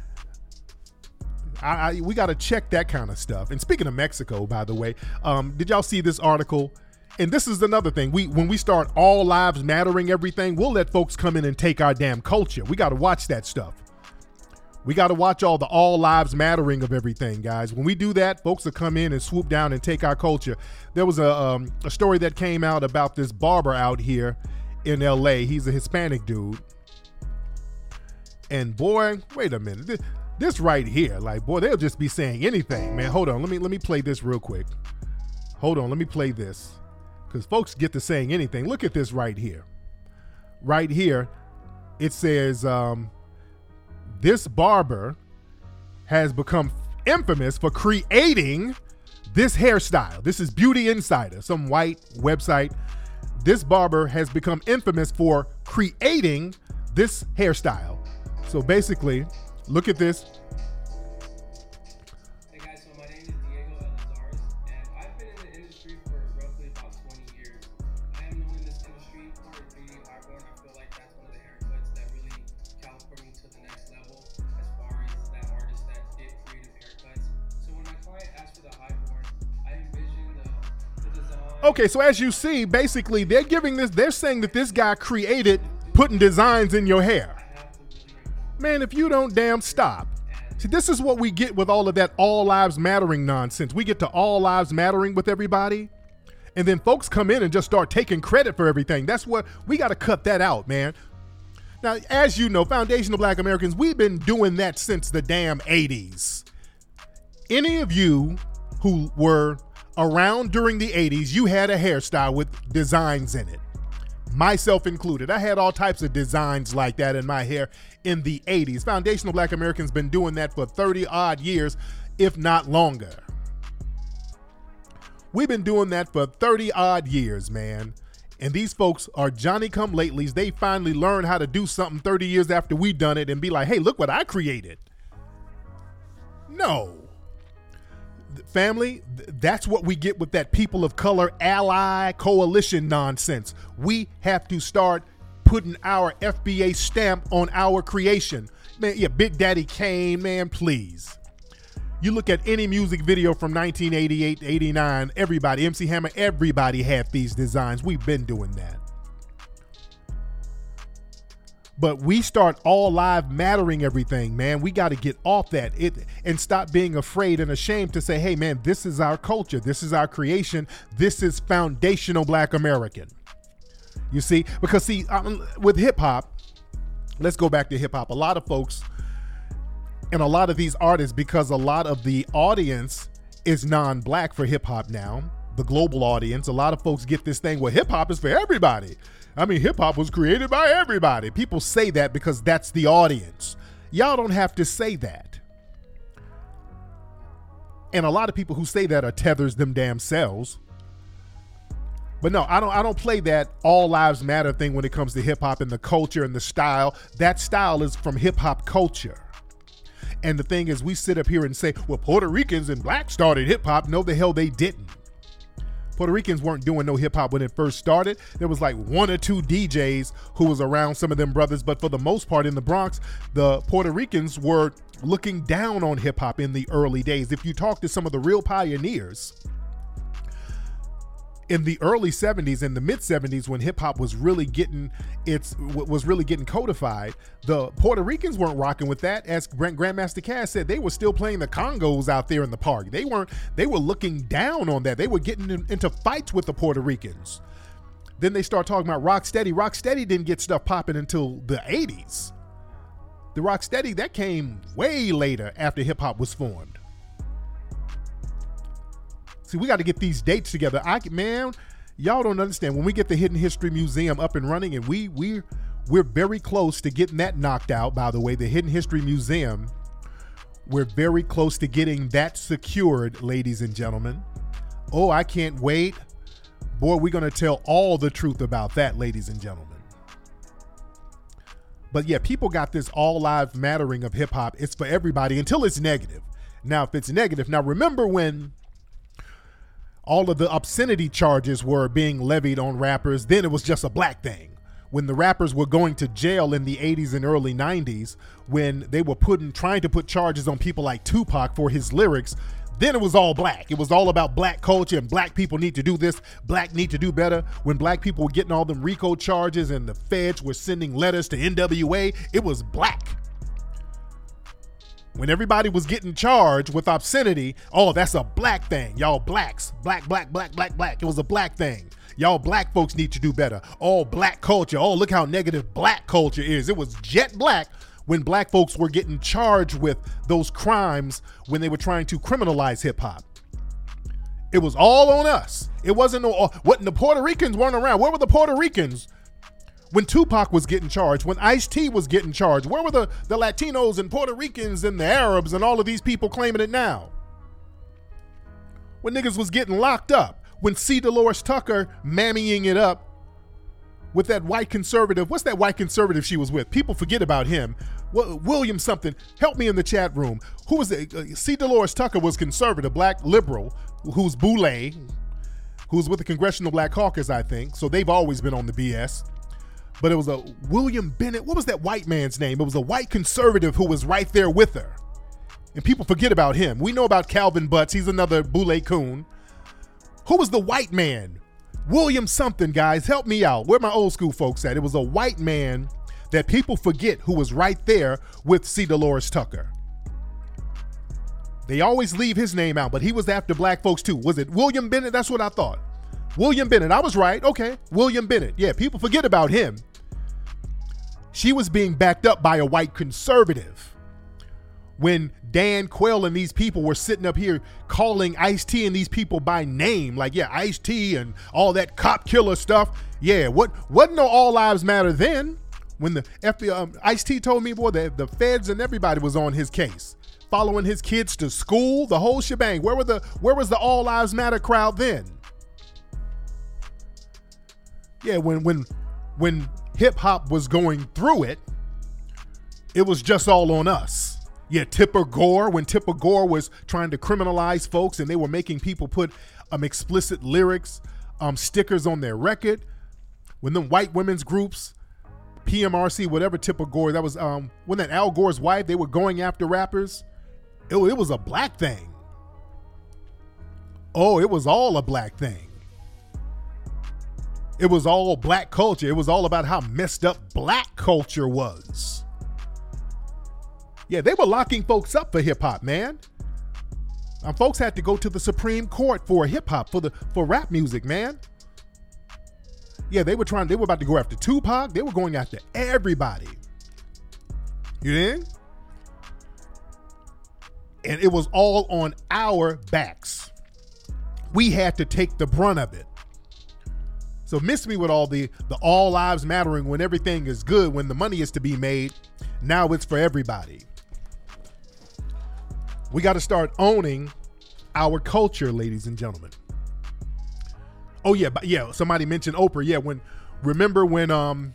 we got to check that kind of stuff. And speaking of Mexico, by the way, did y'all see this article? And this is another thing. When we start all lives mattering everything, we'll let folks come in and take our damn culture. We got to watch that stuff. We got to watch all the all lives mattering of everything, guys. When we do that, folks will come in and swoop down and take our culture. There was a story that came out about this barber out here in LA. He's a Hispanic dude. And boy, wait a minute. This right here, like, boy, they'll just be saying anything, man. Hold on. Let me play this real quick. Hold on. Let me play this. Because folks get to saying anything. Look at this right here. Right here, it says, this barber has become infamous for creating this hairstyle. This is Beauty Insider, some white website. This barber has become infamous for creating this hairstyle. So basically, look at this. Hey guys, so my name is Diego Elizares, and I've been in the industry for roughly about 20 years. I am known in this industry for being highborn. I feel like that's one of the haircuts that really calibrate me to the next level as far as that artist that did creative haircuts. So when my client asked for the highborn, I envisioned the design. Okay, so as you see, basically they're saying that this guy created putting designs in your hair. Man, if you don't damn stop. See, this is what we get with all of that all lives mattering nonsense. We get to all lives mattering with everybody, and then folks come in and just start taking credit for everything. That's what we got to cut that out, man. Now, as you know, Foundational Black Americans, we've been doing that since the damn 80s. Any of you who were around during the 80s, you had a hairstyle with designs in it. Myself included. I had all types of designs like that in my hair in the 80s. Foundational Black Americans been doing that for 30 odd years, if not longer. We've been doing that for 30 odd years, man. And these folks are Johnny-come-latelys. They finally learned how to do something 30 years after we done it and be like, hey, look what I created. No. Family, that's what we get with that people of color ally coalition nonsense. We have to start putting our FBA stamp on our creation. Man, yeah, Big Daddy Kane, man, please. You look at any music video from 1988 to 89, everybody, MC Hammer, everybody had these designs. We've been doing that. But we start all live mattering everything, man. We got to get off that and stop being afraid and ashamed to say, hey, man, this is our culture. This is our creation. This is foundational Black American. You see, because see, with hip hop, let's go back to hip hop. A lot of folks and a lot of these artists, because a lot of the audience is non-Black for hip hop now, the global audience, a lot of folks get this thing where hip hop is for everybody. I mean, hip hop was created by everybody. People say that because that's the audience. Y'all don't have to say that. And a lot of people who say that are tethers them damn selves. But no, I don't play that all lives matter thing when it comes to hip hop and the culture and the style. That style is from hip hop culture. And the thing is, we sit up here and say, well, Puerto Ricans and Blacks started hip hop. No, the hell they didn't. Puerto Ricans weren't doing no hip hop when it first started. There was like one or two DJs who was around some of them brothers, but for the most part in the Bronx, the Puerto Ricans were looking down on hip hop in the early days. If you talk to some of the real pioneers in the early 70s and the mid 70s, when hip hop was really getting codified, the Puerto Ricans weren't rocking with that. As Grandmaster Caz said, they were still playing the congos out there in the park. They were looking down on that. They were getting into fights with the Puerto Ricans. Then they start talking about Rocksteady. Rocksteady didn't get stuff popping until the 80s. The Rocksteady, that came way later after hip hop was formed. See, we got to get these dates together. Man, y'all don't understand. When we get the Hidden History Museum up and running, and we're very close to getting that knocked out, by the way, the Hidden History Museum, we're very close to getting that secured, ladies and gentlemen. Oh, I can't wait. Boy, we're going to tell all the truth about that, ladies and gentlemen. But yeah, people got this all lives mattering of hip hop. It's for everybody until it's negative. Now, if it's negative, now remember when all of the obscenity charges were being levied on rappers, then it was just a black thing. when the rappers were going to jail in the 80s and early 90s, when they were trying to put charges on people like Tupac for his lyrics, then it was all black. It was all about black culture and black people need to do this, black need to do better. When black people were getting all them RICO charges and the feds were sending letters to NWA, it was black. When everybody was getting charged with obscenity, oh, that's a black thing. Y'all blacks, black. It was a black thing. Y'all black folks need to do better. Oh, black culture. Oh, look how negative black culture is. It was jet black when black folks were getting charged with those crimes when they were trying to criminalize hip hop. It was all on us. It wasn't the Puerto Ricans weren't around. Where were the Puerto Ricans when Tupac was getting charged, when Ice-T was getting charged? Where were the Latinos and Puerto Ricans and the Arabs and all of these people claiming it now? When niggas was getting locked up, when C. Dolores Tucker mammying it up with that white conservative. What's that white conservative she was with? People forget about him. William something. Help me in the chat room. Who was it? C. Dolores Tucker was conservative, black liberal, who's Boule, who's with the Congressional Black Caucus, I think. So they've always been on the BS. But it was a William Bennett. What was that white man's name? It was a white conservative who was right there with her. And people forget about him. We know about Calvin Butts. He's another Boule coon. Who was the white man? William something, guys. Help me out. Where my old school folks at? It was a white man that people forget who was right there with C. Dolores Tucker. They always leave his name out, but he was after black folks too. Was it William Bennett? That's what I thought. William Bennett. I was right. Okay. William Bennett. Yeah, people forget about him. She was being backed up by a white conservative. When Dan Quayle and these people were sitting up here calling Ice-T and these people by name, like, yeah, Ice-T and all that cop killer stuff. Yeah, wasn't no All Lives Matter then? When the FBI, Ice-T told me, boy, the feds and everybody was on his case, following his kids to school, the whole shebang. Where was the All Lives Matter crowd then? Yeah, when hip hop was going through it, it was just all on us. Yeah, Tipper Gore, when Tipper Gore was trying to criminalize folks and they were making people put explicit lyrics, stickers on their record. When them white women's groups, PMRC, whatever Tipper Gore, that was when that Al Gore's wife, they were going after rappers. It was a black thing. Oh, it was all a black thing. It was all black culture. It was all about how messed up black culture was. Yeah, they were locking folks up for hip hop, man. Folks had to go to the Supreme Court for hip hop, for rap music, man. Yeah, they were about to go after Tupac. They were going after everybody. You know? And it was all on our backs. We had to take the brunt of it. So miss me with all the all lives mattering when everything is good, when the money is to be made. Now it's for everybody. We got to start owning our culture, ladies and gentlemen. Oh yeah, somebody mentioned Oprah. Yeah, remember when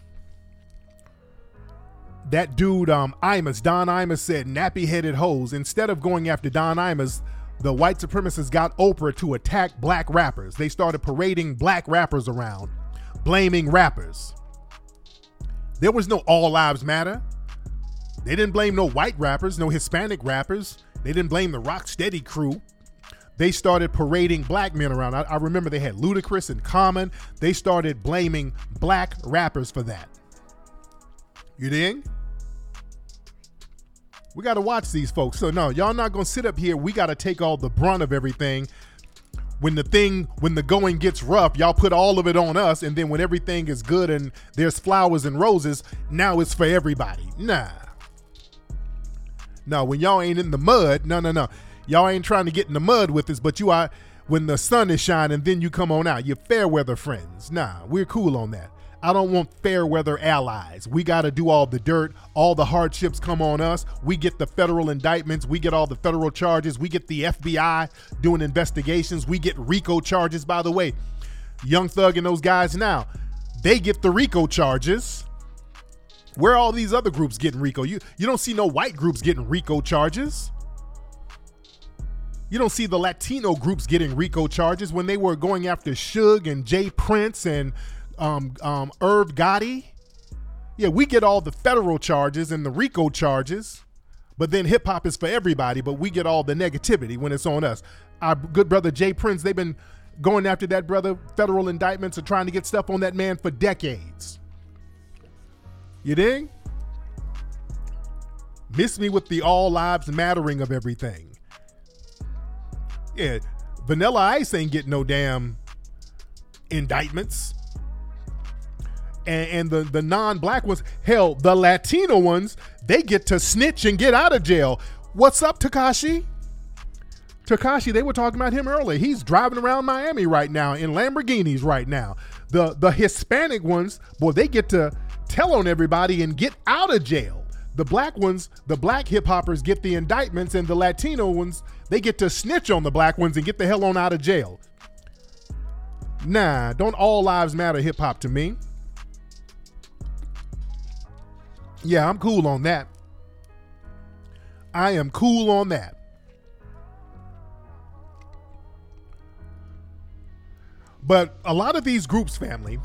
that dude Don Imus said nappy-headed hoes. Instead of going after Don Imus, the white supremacists got Oprah to attack black rappers. They started parading black rappers around, blaming rappers. There was no All Lives Matter. They didn't blame no white rappers, no Hispanic rappers. They didn't blame the Rocksteady crew. They started parading black men around. I remember they had Ludacris and Common. They started blaming black rappers for that. You dig? We got to watch these folks. So no, y'all not going to sit up here. We got to take all the brunt of everything. When the going gets rough, y'all put all of it on us. And then when everything is good and there's flowers and roses, now it's for everybody. Nah. No, when y'all ain't in the mud, no. Y'all ain't trying to get in the mud with us, but you are when the sun is shining, then you come on out. You're fair weather friends. Nah, we're cool on that. I don't want fair weather allies. We got to do all the dirt. All the hardships come on us. We get the federal indictments. We get all the federal charges. We get the FBI doing investigations. We get RICO charges, by the way. Young Thug and those guys now, they get the RICO charges. Where are all these other groups getting RICO? You don't see no white groups getting RICO charges. You don't see the Latino groups getting RICO charges when they were going after Suge and Jay Prince and Irv Gotti. Yeah, we get all the federal charges and the RICO charges, but then hip hop is for everybody, but we get all the negativity when it's on us. Our good brother Jay Prince, they've been going after that brother. Federal indictments are trying to get stuff on that man for decades. You dig? Miss me with the all lives mattering of everything. Yeah, Vanilla Ice ain't getting no damn indictments. And the non-black ones, hell, the Latino ones, they get to snitch and get out of jail. What's up, Tekashi? Tekashi, they were talking about him earlier. He's driving around Miami right now in Lamborghinis right now. The Hispanic ones, boy, they get to tell on everybody and get out of jail. The black ones, the black hip hoppers get the indictments, and the Latino ones, they get to snitch on the black ones and get the hell on out of jail. Nah, don't all lives matter hip hop to me. Yeah, I'm cool on that. I am cool on that. But a lot of these groups, family,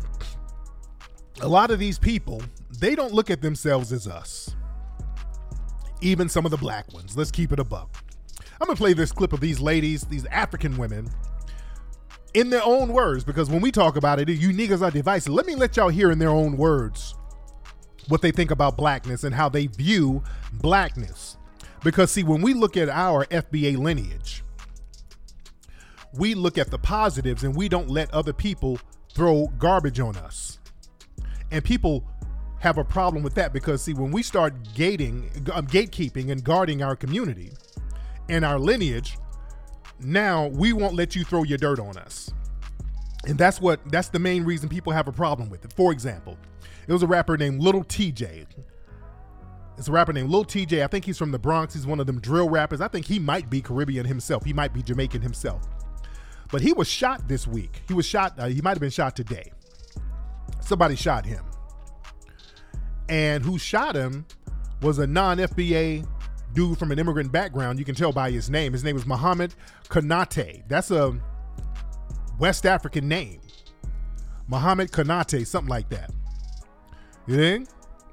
a lot of these people, they don't look at themselves as us. Even some of the black ones. Let's keep it a buck. I'm going to play this clip of these ladies, these African women, in their own words, because when we talk about it, you niggas are divisive. Let me let y'all hear in their own words what they think about blackness and how they view blackness. Because see, when we look at our FBA lineage, we look at the positives and we don't let other people throw garbage on us. And people have a problem with that because see, when we start gatekeeping and guarding our community and our lineage, now we won't let you throw your dirt on us. And that's the main reason people have a problem with it. For example, it was a rapper named Little TJ. It's a rapper named Lil TJ. I think he's from the Bronx. He's one of them drill rappers. I think he might be Caribbean himself. He might be Jamaican himself. But he was shot this week. He was shot. He might have been shot today. Somebody shot him. And who shot him was a non-FBA dude from an immigrant background. You can tell by his name. His name was Muhammad Konate. That's a West African name. Muhammad Konate, something like that. You think?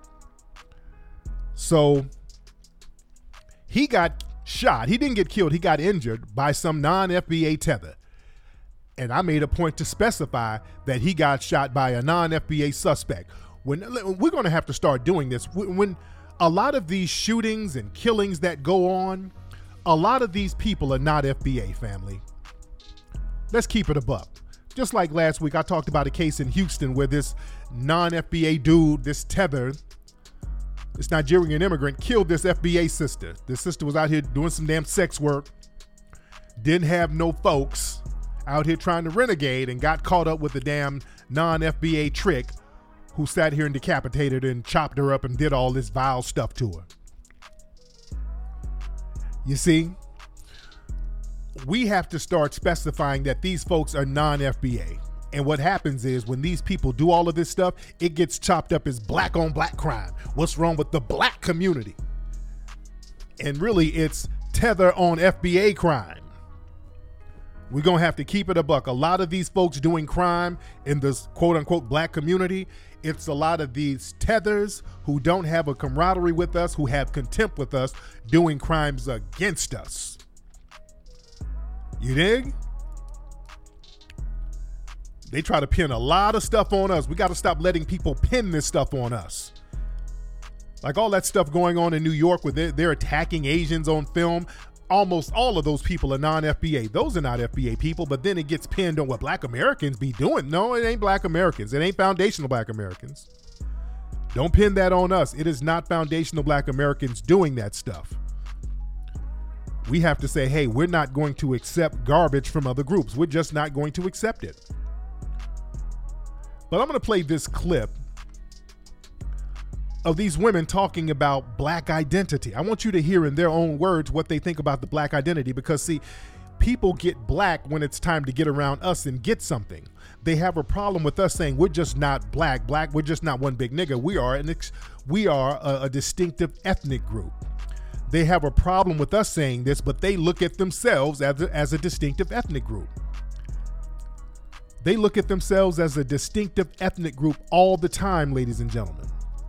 So he got shot. He didn't get killed. He got injured by some non-FBA tether. And I made a point to specify that he got shot by a non-FBA suspect. When we're going to have to start doing this. When a lot of these shootings and killings that go on, a lot of these people are not FBA, family. Let's keep it a buck. Just like last week, I talked about a case in Houston where this non-FBA dude, this tether, this Nigerian immigrant, killed this FBA sister. This sister was out here doing some damn sex work, didn't have no folks, out here trying to renegade, and got caught up with a damn non-FBA trick who sat here and decapitated her and chopped her up and did all this vile stuff to her. You see? We have to start specifying that these folks are non-FBA. And what happens is when these people do all of this stuff, it gets chopped up as black on black crime. What's wrong with the black community? And really it's tether on FBA crime. We're going to have to keep it a buck. A lot of these folks doing crime in this quote unquote black community, it's a lot of these tethers who don't have a camaraderie with us, who have contempt with us, doing crimes against us. You dig? They try to pin a lot of stuff on us. We got to stop letting people pin this stuff on us. Like all that stuff going on in New York where they're attacking Asians on film. Almost all of those people are non-FBA. Those are not FBA people, but then it gets pinned on what black Americans be doing. No, it ain't black Americans. It ain't foundational black Americans. Don't pin that on us. It is not foundational black Americans doing that stuff. We have to say, hey, we're not going to accept garbage from other groups. We're just not going to accept it. But I'm going to play this clip of these women talking about black identity. I want you to hear in their own words what they think about the black identity, because see, people get black when it's time to get around us and get something. They have a problem with us saying we're just not black, we're just not one big nigga. We are a distinctive ethnic group. They have a problem with us saying this, but they look at themselves as a distinctive ethnic group. They look at themselves as a distinctive ethnic group all the time, ladies and gentlemen.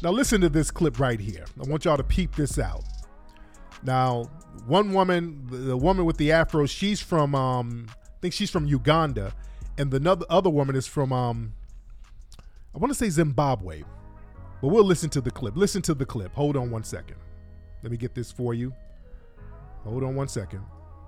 Now listen to this clip right here. I want y'all to peep this out. Now, one woman, the woman with the afro, she's from, I think she's from Uganda. And the other woman is from, I want to say Zimbabwe. But we'll listen to the clip. Listen to the clip. Hold on one second. Let me get this for you. Hold on one second.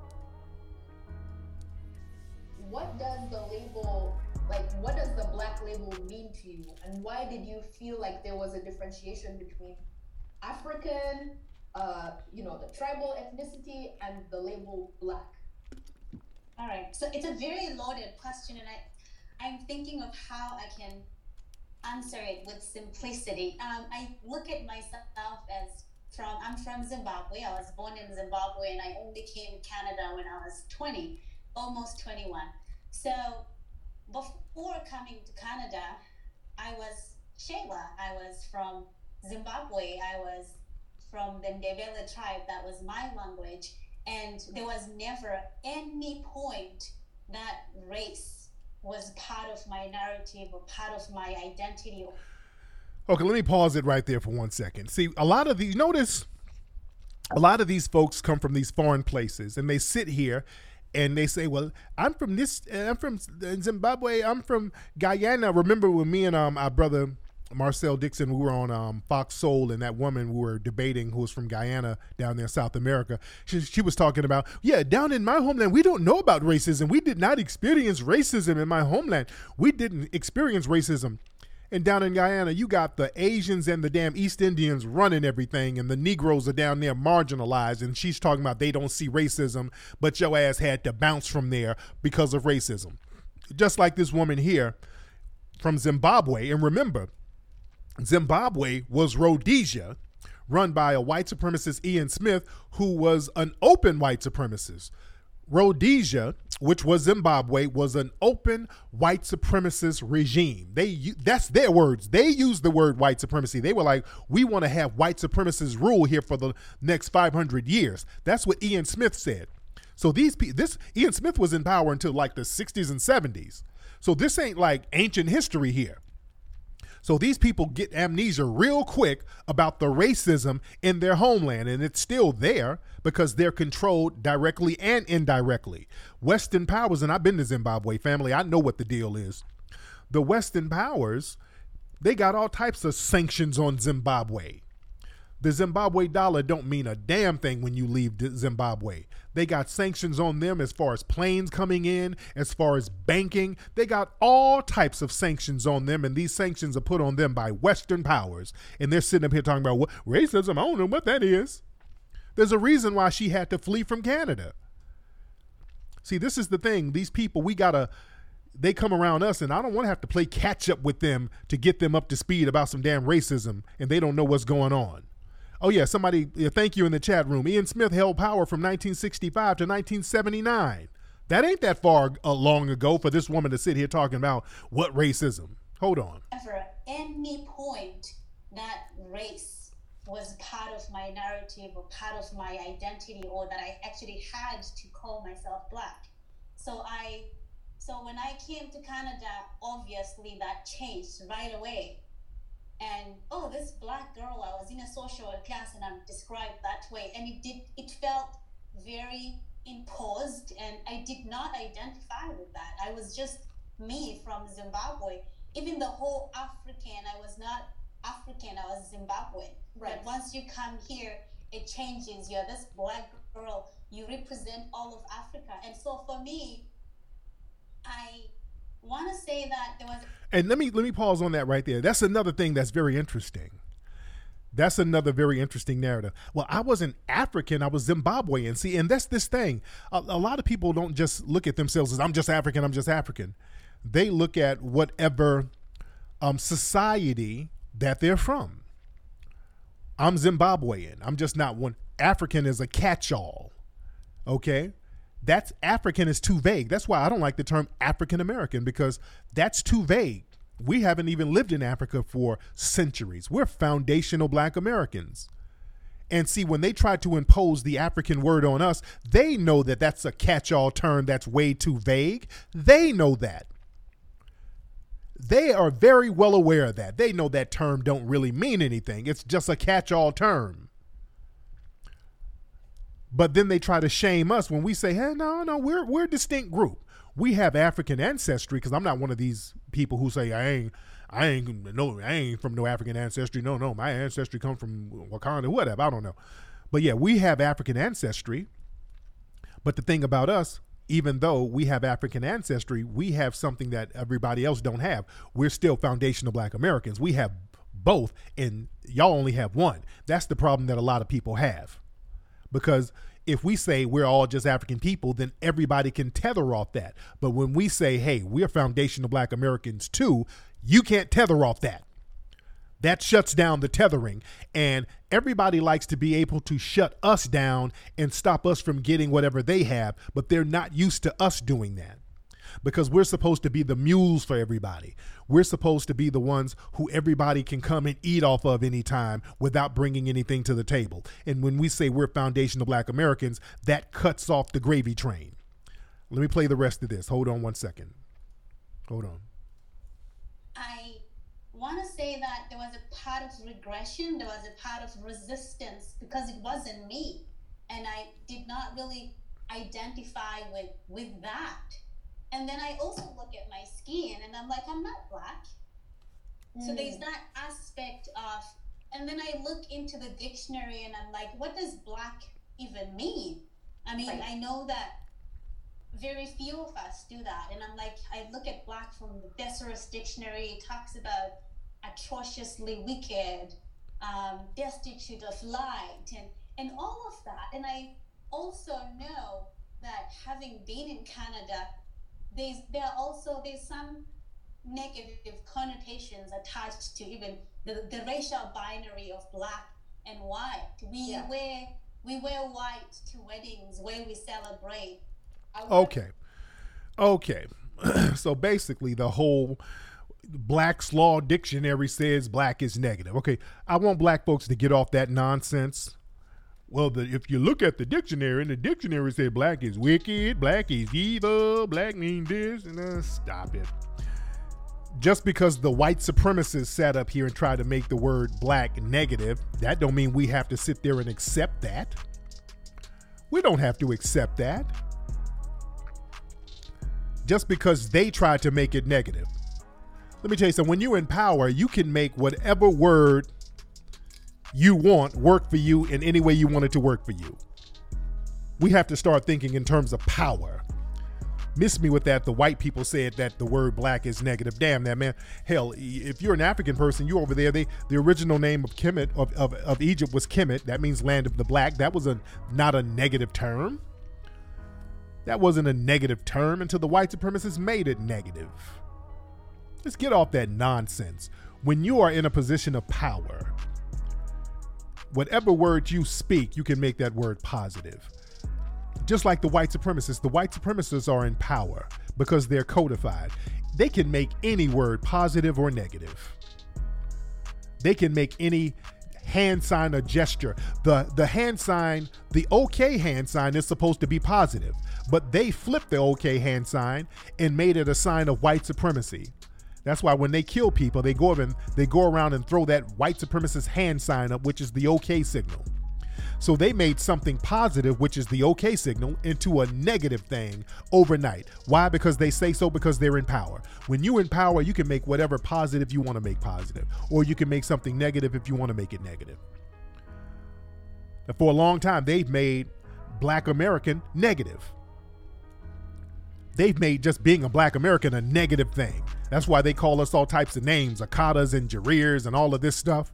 What does the label, what does the black label mean to you? And why did you feel like there was a differentiation between African, the tribal ethnicity and the label black? All right, so it's a very loaded question, and I'm thinking of how I can answer it with simplicity. I look at myself as I'm from Zimbabwe. I was born in Zimbabwe, and I only came to Canada when I was 20, almost 21. So before coming to Canada, I was Sheila. I was from Zimbabwe. I was from the Ndebele tribe. That was my language. And there was never any point that race was part of my narrative or part of my identity. Okay, let me pause it right there for 1 second. See, a lot of these folks come from these foreign places, and they sit here and they say, well, I'm from Zimbabwe, I'm from Guyana. Remember when me and our brother Marcel Dixon, we were on Fox Soul, and that woman we were debating who was from Guyana down there in South America, she was talking about, down in my homeland, we don't know about racism. We did not experience racism in my homeland. We didn't experience racism. And down in Guyana, you got the Asians and the damn East Indians running everything, and the Negroes are down there marginalized. And she's talking about they don't see racism, but your ass had to bounce from there because of racism. Just like this woman here from Zimbabwe. And remember, Zimbabwe was Rhodesia, run by a white supremacist Ian Smith, who was an open white supremacist. Rhodesia, which was Zimbabwe, was an open white supremacist regime. That's their words. They used the word white supremacy. They were like, we want to have white supremacists rule here for the next 500 years. That's what Ian Smith said. So Ian Smith was in power until like the 60s and 70s. So this ain't like ancient history here. So these people get amnesia real quick about the racism in their homeland, and it's still there because they're controlled directly and indirectly. Western powers, and I've been to Zimbabwe, family, I know what the deal is. The Western powers, they got all types of sanctions on Zimbabwe. The Zimbabwe dollar don't mean a damn thing when you leave Zimbabwe. They got sanctions on them as far as planes coming in, as far as banking. They got all types of sanctions on them, and these sanctions are put on them by Western powers. And they're sitting up here talking about racism. I don't know what that is. There's a reason why she had to flee from Canada. See, this is the thing. These people, they come around us, and I don't want to have to play catch up with them to get them up to speed about some damn racism, and they don't know what's going on. Oh, yeah, somebody, thank you in the chat room. Ian Smith held power from 1965 to 1979. That ain't that far long ago for this woman to sit here talking about what racism. Hold on. Never any point that race was part of my narrative or part of my identity, or that I actually had to call myself black. So when I came to Canada, obviously that changed right away. And this black girl, I was in a social class and I'm described that way, and it felt very imposed, and I did not identify with that. I was just me from Zimbabwe. Even the whole African, I was not African, I was Zimbabwean. Right. But once you come here, it changes. You're this black girl, you represent all of Africa. And so for me, I want to say that there was... And let me pause on that right there. That's another thing that's very interesting. That's another very interesting narrative. Well, I wasn't African, I was Zimbabwean. See, and that's this thing. A lot of people don't just look at themselves as I'm just African, I'm just African. They look at whatever society that they're from. I'm Zimbabwean. I'm just not one. African is a catch-all. Okay? That's African is too vague. That's why I don't like the term African American, because that's too vague. We haven't even lived in Africa for centuries. We're foundational black Americans. And see, when they try to impose the African word on us, they know that that's a catch-all term that's way too vague. They know that. They are very well aware of that. They know that term don't really mean anything. It's just a catch-all term. But then they try to shame us when we say, hey, no, we're a distinct group. We have African ancestry, because I'm not one of these people who say I ain't from no African ancestry. No, my ancestry come from Wakanda, whatever. I don't know. But yeah, we have African ancestry. But the thing about us, even though we have African ancestry, we have something that everybody else don't have. We're still foundational Black Americans. We have both, and y'all only have one. That's the problem that a lot of people have. Because if we say we're all just African people, then everybody can tether off that. But when we say, hey, we're foundational Black Americans too, you can't tether off that. That shuts down the tethering. And everybody likes to be able to shut us down and stop us from getting whatever they have, but they're not used to us doing that. Because we're supposed to be the mules for everybody. We're supposed to be the ones who everybody can come and eat off of anytime without bringing anything to the table. And when we say we're foundational Black Americans, that cuts off the gravy train. Let me play the rest of this. Hold on one second. Hold on. I want to say that there was a part of regression, there was a part of resistance, because it wasn't me. And I did not really identify with that. And then I also look at my skin and I'm like, I'm not Black. So there's that aspect of, and then I look into the dictionary and I'm like, what does Black even mean? I mean, I know that very few of us do that. And I'm like, I look at Black from the Thesaurus Dictionary. It talks about atrociously wicked, destitute of light, and all of that. And I also know that having been in Canada, there's some negative connotations attached to even the racial binary of Black and white. We wear white to weddings where we celebrate. Okay. So basically the whole Black's Law Dictionary says Black is negative. Okay, I want Black folks to get off that nonsense. Well, if you look at the dictionary, and the dictionary says Black is wicked, Black is evil, Black means this, and stop it. Just because the white supremacists sat up here and tried to make the word Black negative, that don't mean we have to sit there and accept that. We don't have to accept that. Just because they tried to make it negative. Let me tell you something. When you're in power, you can make whatever word you want work for you in any way you want it to work for you. We have to start thinking in terms of power. Miss me with that. The white people said that the word Black is negative. Damn that, man. Hell, if you're an African person, you over there, the original name of Kemet, of Egypt was Kemet. That means land of the black. That was not a negative term. That wasn't a negative term until the white supremacists made it negative. Let's get off that nonsense. When you are in a position of power, whatever word you speak, you can make that word positive. Just like the white supremacists are in power because they're codified. They can make any word positive or negative. They can make any hand sign or gesture. The hand sign, the okay hand sign is supposed to be positive, but they flipped the okay hand sign and made it a sign of white supremacy. That's why when they kill people, they go around and throw that white supremacist hand sign up, which is the okay signal. So they made something positive, which is the okay signal, into a negative thing overnight. Why? Because they say so, because they're in power. When you're in power, you can make whatever positive you want to make positive, or you can make something negative if you want to make it negative. And for a long time, they've made Black American negative. They've made just being a Black American a negative thing. That's why they call us all types of names, Akatas and Jarirs and all of this stuff.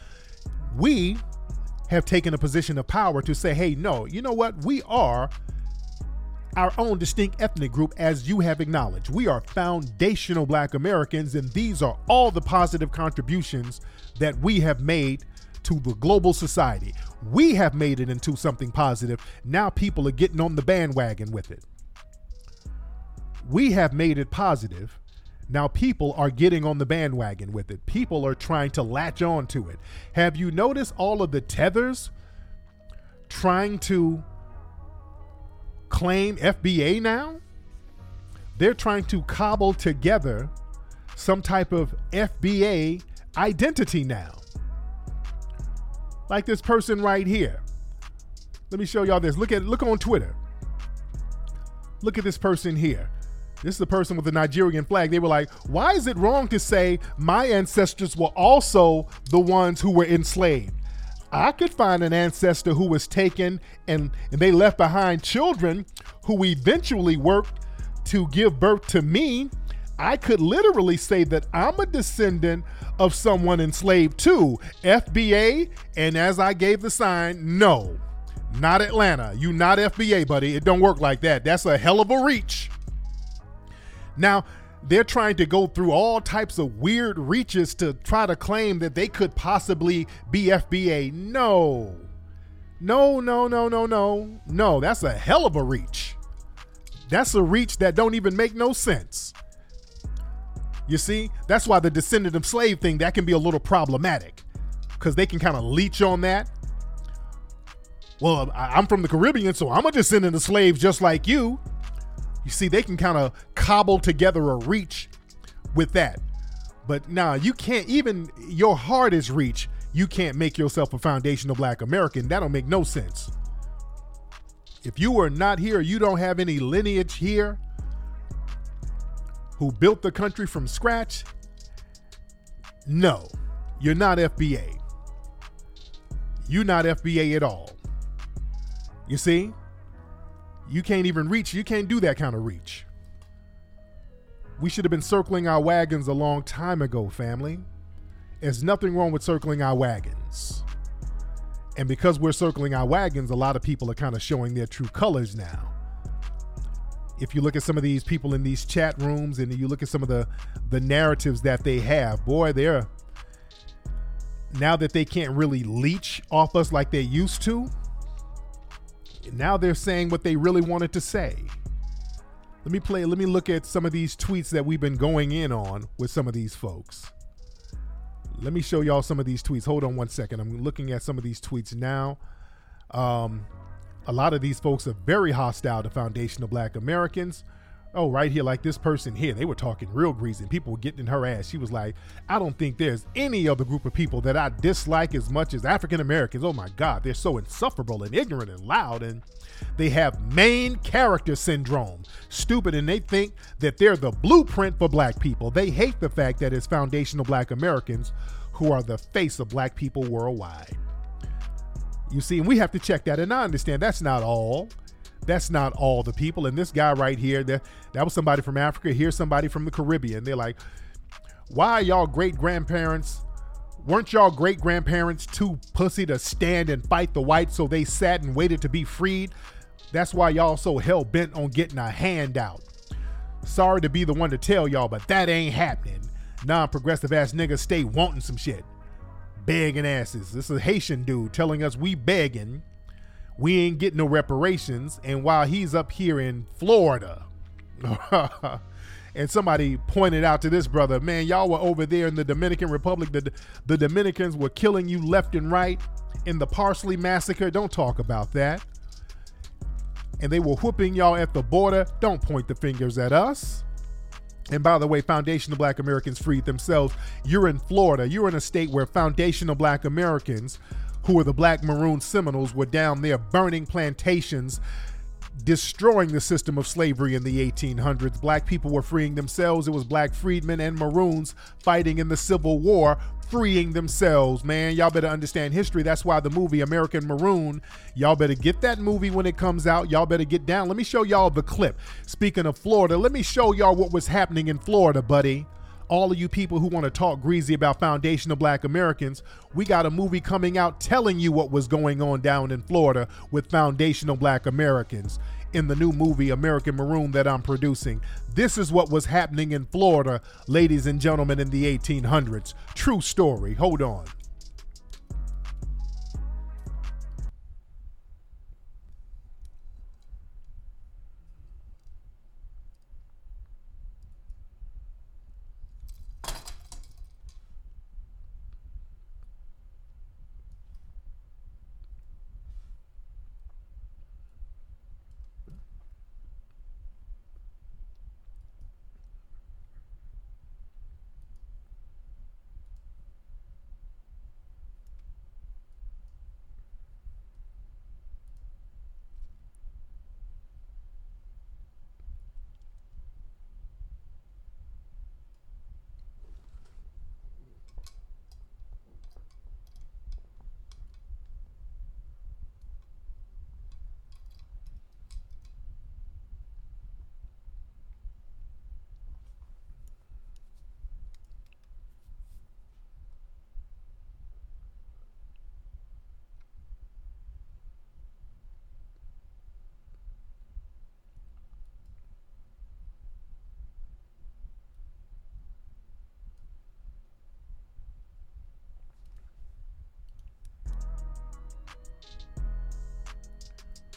We have taken a position of power to say, hey, no, you know what? We are our own distinct ethnic group, as you have acknowledged. We are foundational Black Americans, and these are all the positive contributions that we have made to the global society. We have made it into something positive. Now people are getting on the bandwagon with it. We have made it positive. Now people are getting on the bandwagon with it. People are trying to latch on to it. Have you noticed all of the tethers trying to claim FBA now? They're trying to cobble together some type of FBA identity now. Like this person right here. Let me show y'all this. Look on Twitter. Look at this person here. This is the person with the Nigerian flag. They were like, why is it wrong to say my ancestors were also the ones who were enslaved? I could find an ancestor who was taken and they left behind children who eventually worked to give birth to me. I could literally say that I'm a descendant of someone enslaved too. FBA, and as I gave the sign, no, not Atlanta. You not FBA, buddy. It don't work like that. That's a hell of a reach. Now, they're trying to go through all types of weird reaches to try to claim that they could possibly be FBA. No, that's a hell of a reach. That's a reach that don't even make no sense. You see, that's why the descendant of slave thing, that can be a little problematic because they can kind of leech on that. Well, I'm from the Caribbean, so I'm a descendant of slaves just like you. You see, they can kind of cobble together a reach with that. But now you can't, even your hardest reach, you can't make yourself a foundational Black American. That don't make no sense. If you are not here, you don't have any lineage here who built the country from scratch, no, you're not FBA. You're not FBA at all. You see? You can't even reach, you can't do that kind of reach. We should have been circling our wagons a long time ago, family. There's nothing wrong with circling our wagons. And because we're circling our wagons, a lot of people are kind of showing their true colors now. If you look at some of these people in these chat rooms and you look at some of the narratives that they have, boy, they're, now that they can't really leech off us like they used to, now they're saying what they really wanted to say. Let me look at some of these tweets that we've been going in on with some of these folks. Let me show y'all some of these tweets. Hold on one second. I'm looking at some of these tweets now. A lot of these folks are very hostile to foundational Black Americans. Oh, right here, like this person here, they were talking real greasy and people were getting in her ass. She was like, I don't think there's any other group of people that I dislike as much as African Americans. Oh my God, they're so insufferable and ignorant and loud, and they have main character syndrome, stupid, and they think that they're the blueprint for Black people. They hate the fact that it's foundational Black Americans who are the face of Black people worldwide. You see, and we have to check that, and I understand that's not all. That's not all the people. And this guy right here, that was somebody from Africa. Here's somebody from the Caribbean. They're like, why are y'all great-grandparents? Weren't y'all great-grandparents too pussy to stand and fight the whites, so they sat and waited to be freed? That's why y'all so hell-bent on getting a handout. Sorry to be the one to tell y'all, but that ain't happening. Non-progressive ass niggas stay wanting some shit. Begging asses. This is a Haitian dude telling us we begging. We ain't getting no reparations. And while he's up here in Florida, and somebody pointed out to this brother, man, y'all were over there in the Dominican Republic. The Dominicans were killing you left and right in the Parsley Massacre. Don't talk about that. And they were whooping y'all at the border. Don't point the fingers at us. And by the way, foundational Black Americans freed themselves. You're in Florida. You're in a state where foundational Black Americans, who are the Black Maroon Seminoles, were down there burning plantations, destroying the system of slavery in the 1800s. Black people were freeing themselves. It was Black freedmen and Maroons fighting in the Civil War, freeing themselves, man. Y'all better understand history. That's why the movie American Maroon, y'all better get that movie when it comes out. Y'all better get down. Let me show y'all the clip. Speaking of Florida, let me show y'all what was happening in Florida, buddy. All of you people who want to talk greasy about foundational Black Americans, we got a movie coming out telling you what was going on down in Florida with foundational Black Americans. In the new movie American Maroon that I'm producing, this is what was happening in Florida, ladies and gentlemen, in the 1800s. True story. Hold on.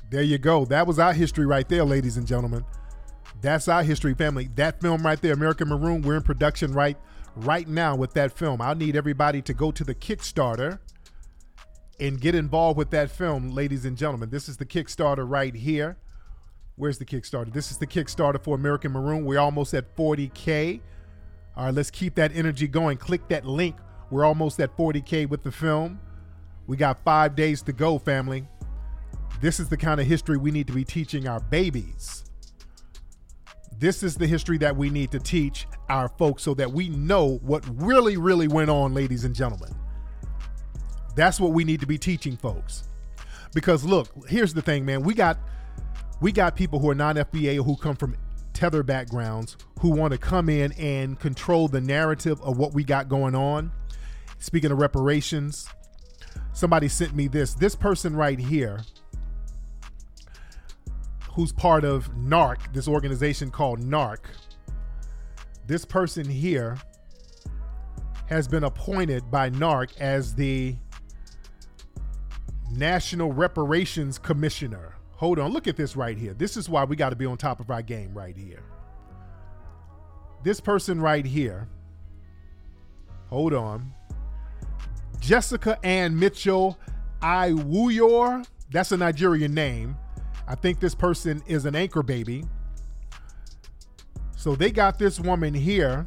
There you go. That was our history right there, ladies and gentlemen. That's our history, family. That film right there, American Maroon, we're in production right now with that film. I need everybody to go to the Kickstarter and get involved with that film, ladies and gentlemen. This is the Kickstarter right here. Where's the Kickstarter? This is the Kickstarter for American Maroon. We're almost at 40K. All right, let's keep that energy going. Click that link. We're almost at 40K with the film. We got 5 days to go, family. This is the kind of history we need to be teaching our babies. This is the history that we need to teach our folks so that we know what really, really went on, ladies and gentlemen. That's what we need to be teaching folks. Because look, here's the thing, man. We got people who are non-FBA who come from tether backgrounds who want to come in and control the narrative of what we got going on. Speaking of reparations, somebody sent me this person right here, who's part of NARC, this organization called NARC. This person here has been appointed by NARC as the National Reparations Commissioner. Hold on, look at this right here. This is why we got to be on top of our game right here. This person right here, hold on, Jessica Ann Mitchell Iwuyor, that's a Nigerian name. I think this person is an anchor baby. So they got this woman here.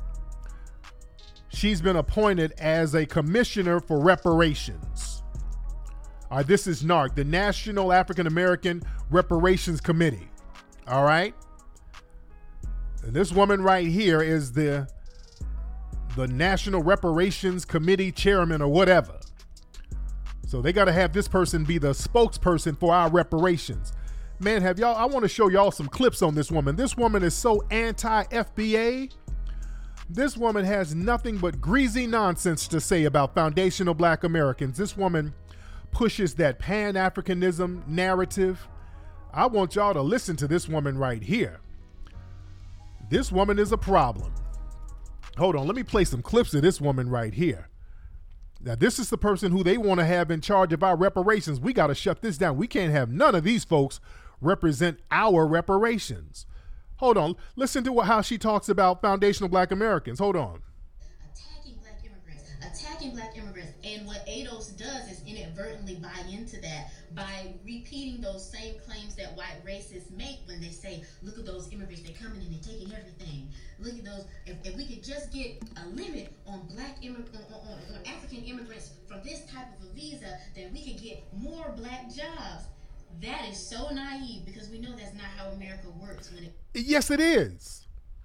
She's been appointed as a commissioner for reparations. All right, this is NARC, the National African American Reparations Committee. All right. And this woman right here is the National Reparations Committee chairman or whatever. So they got to have this person be the spokesperson for our reparations. Man, I want to show y'all some clips on this woman. This woman is so anti-FBA. This woman has nothing but greasy nonsense to say about foundational Black Americans. This woman pushes that Pan-Africanism narrative. I want y'all to listen to this woman right here. This woman is a problem. Hold on, let me play some clips of this woman right here. Now, this is the person who they want to have in charge of our reparations. We got to shut this down. We can't have none of these folks represent our reparations. Hold on. Listen to how she talks about foundational Black Americans. Hold on. Attacking Black immigrants. And what ADOS does is inadvertently buy into that by repeating those same claims that white racists make when they say, look at those immigrants, they're coming and they're taking everything. Look at those. If we could just get a limit on on African immigrants from this type of a visa, then we could get more Black jobs. That is so naive because we know that's not how America works. Yes, it is.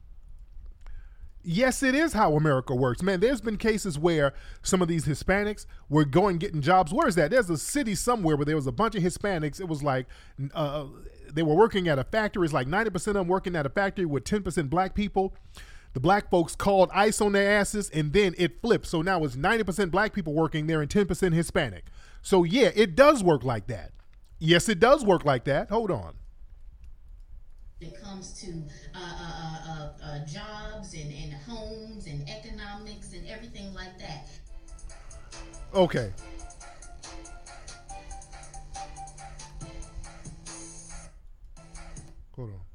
Yes, it is how America works. Man, there's been cases where some of these Hispanics were getting jobs. Where is that? There's a city somewhere where there was a bunch of Hispanics. It was like they were working at a factory. It's like 90% of them working at a factory with 10% Black people. The Black folks called ICE on their asses, and then it flipped. So now it's 90% Black people working there and 10% Hispanic. So yeah, it does work like that. Yes, it does work like that. Hold on. It comes to jobs and homes and economics and everything like that. Okay. Hold on.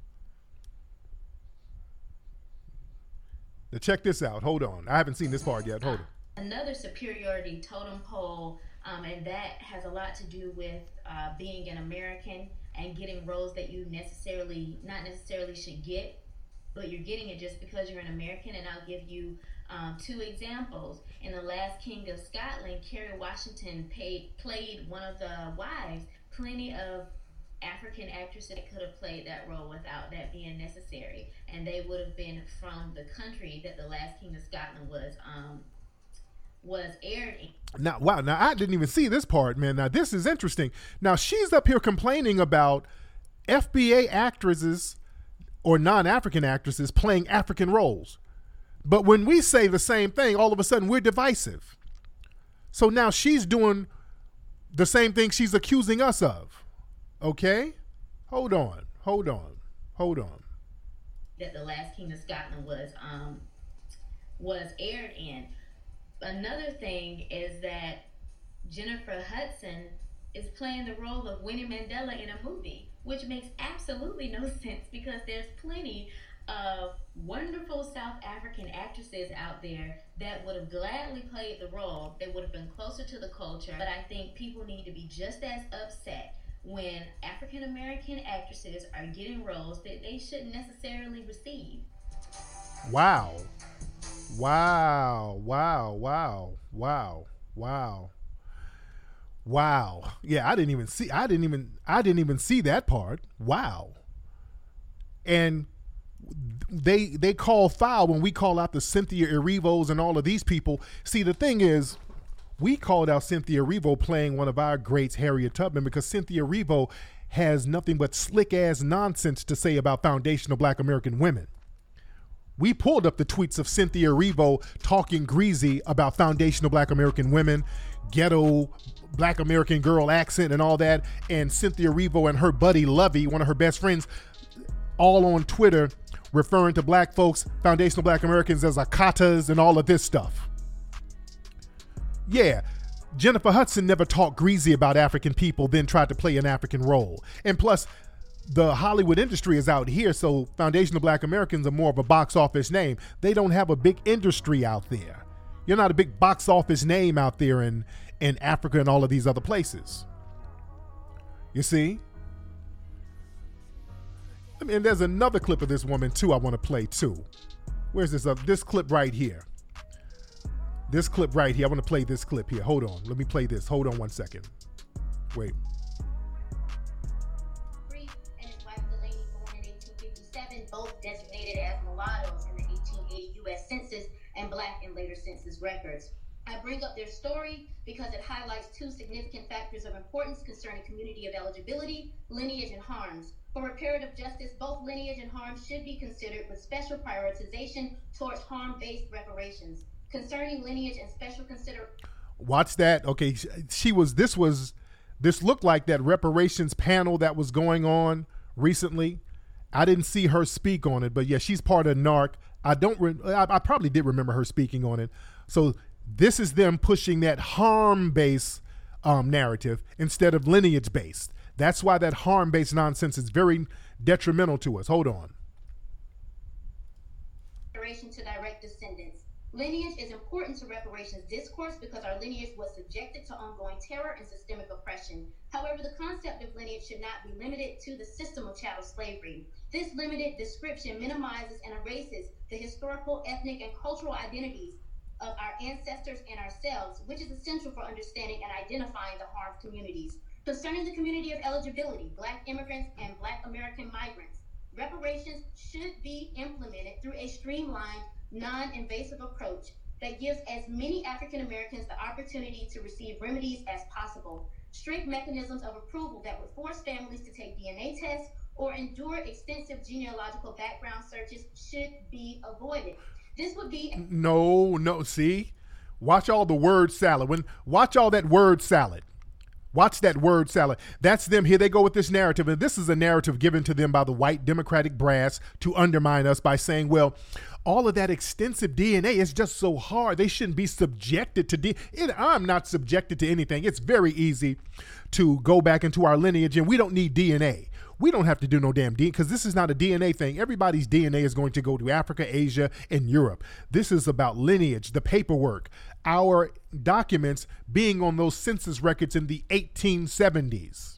Now check this out. Hold on. I haven't seen this part yet. Hold on. Another superiority totem pole, and that has a lot to do with being an American and getting roles that you not necessarily should get, but you're getting it just because you're an American. And I'll give you 2 examples. In The Last King of Scotland, Kerry Washington played one of the wives. Plenty of African actresses that could have played that role without that being necessary, and they would have been from the country that The Last King of Scotland was aired in. Now, wow, now I didn't even see this part, man. Now, this is interesting. Now, she's up here complaining about FBA actresses or non-African actresses playing African roles. But when we say the same thing, all of a sudden we're divisive. So now she's doing the same thing she's accusing us of. Okay? Hold on. That The Last King of Scotland was aired in. Another thing is that Jennifer Hudson is playing the role of Winnie Mandela in a movie, which makes absolutely no sense because there's plenty of wonderful South African actresses out there that would have gladly played the role. They would have been closer to the culture. But I think people need to be just as upset when African American actresses are getting roles that they shouldn't necessarily receive. Wow. Wow. Wow. Wow. Wow. Wow. Wow. Yeah, I didn't even see that part. Wow. And they call foul when we call out the Cynthia Erivos and all of these people. See, the thing is, we called out Cynthia Erivo playing one of our greats, Harriet Tubman, because Cynthia Erivo has nothing but slick ass nonsense to say about foundational Black American women. We pulled up the tweets of Cynthia Erivo talking greasy about foundational Black American women, ghetto Black American girl accent and all that, and Cynthia Erivo and her buddy Lovey, one of her best friends, all on Twitter referring to Black folks, foundational Black Americans, as akatas and all of this stuff. Yeah, Jennifer Hudson never talked greasy about African people, then tried to play an African role. And plus, the Hollywood industry is out here, so foundational Black Americans are more of a box office name. They don't have a big industry out there. You're not a big box office name out there in Africa and all of these other places. You see? I mean, there's another clip of this woman too I want to play too. Where's this? This clip right here. This clip right here. I want to play this clip here. Hold on. Let me play this. Hold on one second. Wait. And his wife Delaney, born in 1857, both designated as mulattoes in the 1880 U.S. Census and Black and later census records. I bring up their story because it highlights two significant factors of importance concerning community of eligibility, lineage, and harms. For reparative justice, both lineage and harms should be considered with special prioritization towards harm-based reparations. Concerning lineage and special Watch that. Okay, this looked like that reparations panel that was going on recently. I didn't see her speak on it, but yeah, she's part of NARC. I probably did remember her speaking on it. So this is them pushing that harm-based narrative instead of lineage-based. That's why that harm-based nonsense is very detrimental to us. Hold on. Reparation to direct descendants. Lineage is important to reparations discourse because our lineage was subjected to ongoing terror and systemic oppression. However, the concept of lineage should not be limited to the system of chattel slavery. This limited description minimizes and erases the historical, ethnic, and cultural identities of our ancestors and ourselves, which is essential for understanding and identifying the harmed communities. Concerning the community of eligibility, Black immigrants and Black American migrants, reparations should be implemented through a streamlined, non-invasive approach that gives as many African Americans the opportunity to receive remedies as possible. Strict mechanisms of approval that would force families to take DNA tests or endure extensive genealogical background searches should be avoided. This would be no. See, watch all the word salad. Watch all that word salad. Watch that word salad. That's them. Here they go with this narrative. And this is a narrative given to them by the white Democratic brass to undermine us by saying, well, all of that extensive DNA is just so hard. They shouldn't be subjected to I'm not subjected to anything. It's very easy to go back into our lineage, and we don't need DNA. We don't have to do no damn DNA because this is not a DNA thing. Everybody's DNA is going to go to Africa, Asia, and Europe. This is about lineage, the paperwork, our documents being on those census records in the 1870s.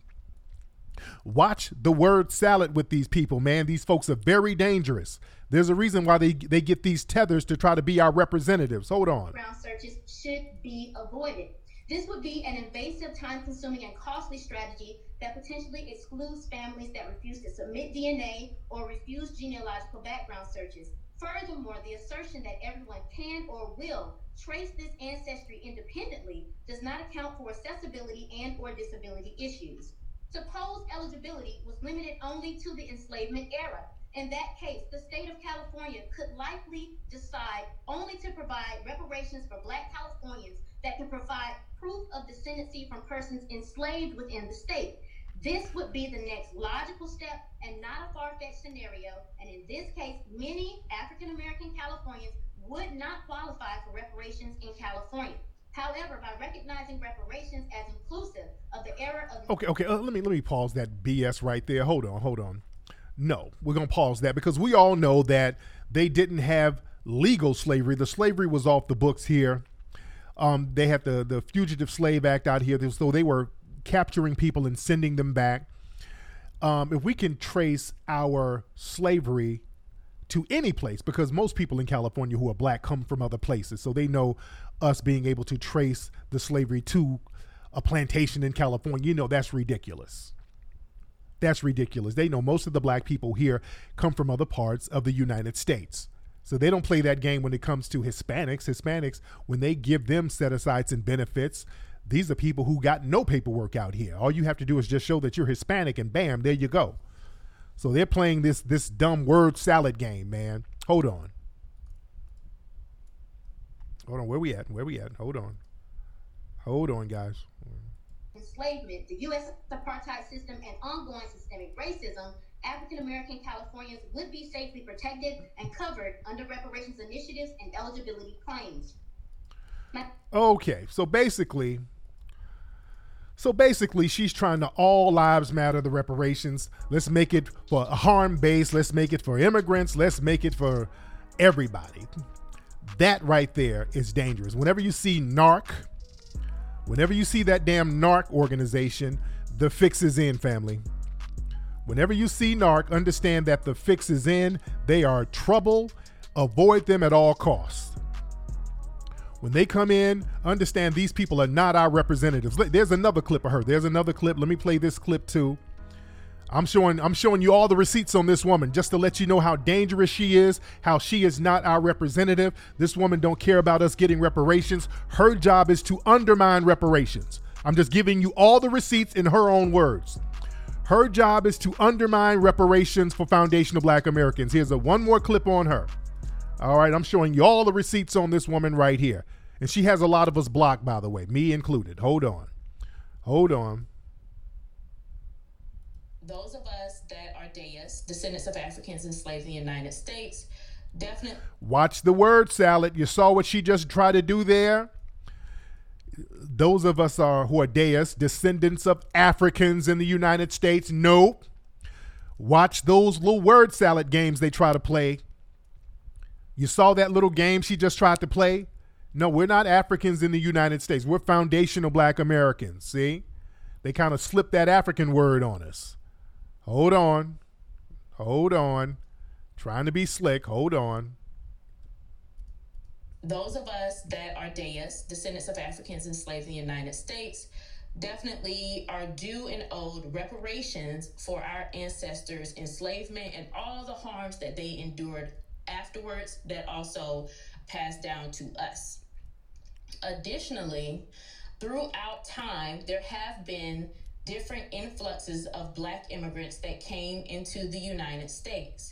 Watch the word salad with these people, man. These folks are very dangerous. There's a reason why they get these tethers to try to be our representatives. Hold on. Background searches should be avoided. This would be an invasive, time-consuming, and costly strategy that potentially excludes families that refuse to submit DNA or refuse genealogical background searches. Furthermore, the assertion that everyone can or will trace this ancestry independently does not account for accessibility and or disability issues. Suppose eligibility was limited only to the enslavement era. In that case, the state of California could likely decide only to provide reparations for Black Californians that can provide proof of descendancy from persons enslaved within the state. This would be the next logical step and not a far-fetched scenario, and in this case, many African American Californians would not qualify for reparations in California. However, by recognizing reparations as inclusive of the era of Okay. Let me pause that BS right there. Hold on. No, we're gonna pause that because we all know that they didn't have legal slavery. The slavery was off the books here. They had the Fugitive Slave Act out here, so they were capturing people and sending them back. If we can trace our slavery to any place, because most people in California who are black come from other places, so they know us being able to trace the slavery to a plantation in California, that's ridiculous. That's ridiculous. They know most of the black people here come from other parts of the United States. So they don't play that game when it comes to Hispanics. Hispanics, when they give them set-asides and benefits, these are people who got no paperwork out here. All you have to do is just show that you're Hispanic and bam, there you go. So they're playing this dumb word salad game, man. Hold on, where we at? Hold on, guys. enslavement, the U.S. apartheid system, and ongoing systemic racism, African American Californians would be safely protected and covered under reparations initiatives and eligibility claims. Okay, so basically she's trying to all lives matter the reparations. Let's make it for a harm base. Let's make it for immigrants. Let's make it for everybody. That right there is dangerous. Whenever you see NARC, whenever you see that damn NARC organization, the fix is in, family. Whenever you see NARC, understand that the fix is in. They are trouble. Avoid them at all costs. When they come in, understand these people are not our representatives. There's another clip of her. There's another clip. Let me play this clip too. I'm showing you all the receipts on this woman just to let you know how dangerous she is, how she is not our representative. This woman don't care about us getting reparations. Her job is to undermine reparations. I'm just giving you all the receipts in her own words. Her job is to undermine reparations for foundational Black Americans. Here's one more clip on her. All right, I'm showing you all the receipts on this woman right here. And she has a lot of us blocked, by the way, me included. Hold on. Those of us that are Deyas, descendants of Africans enslaved in the United States, definitely. Watch the word salad. You saw what she just tried to do there? Those of us who are Deyas, descendants of Africans in the United States. Nope. Watch those little word salad games they try to play. You saw that little game she just tried to play? No, we're not Africans in the United States. We're foundational Black Americans. See? They kind of slipped that African word on us. Hold on. Trying to be slick. Hold on. Those of us that are Deyas, descendants of Africans enslaved in the United States, definitely are due and owed reparations for our ancestors' enslavement and all the harms that they endured afterwards that also passed down to us. Additionally, throughout time, there have been different influxes of Black immigrants that came into the United States.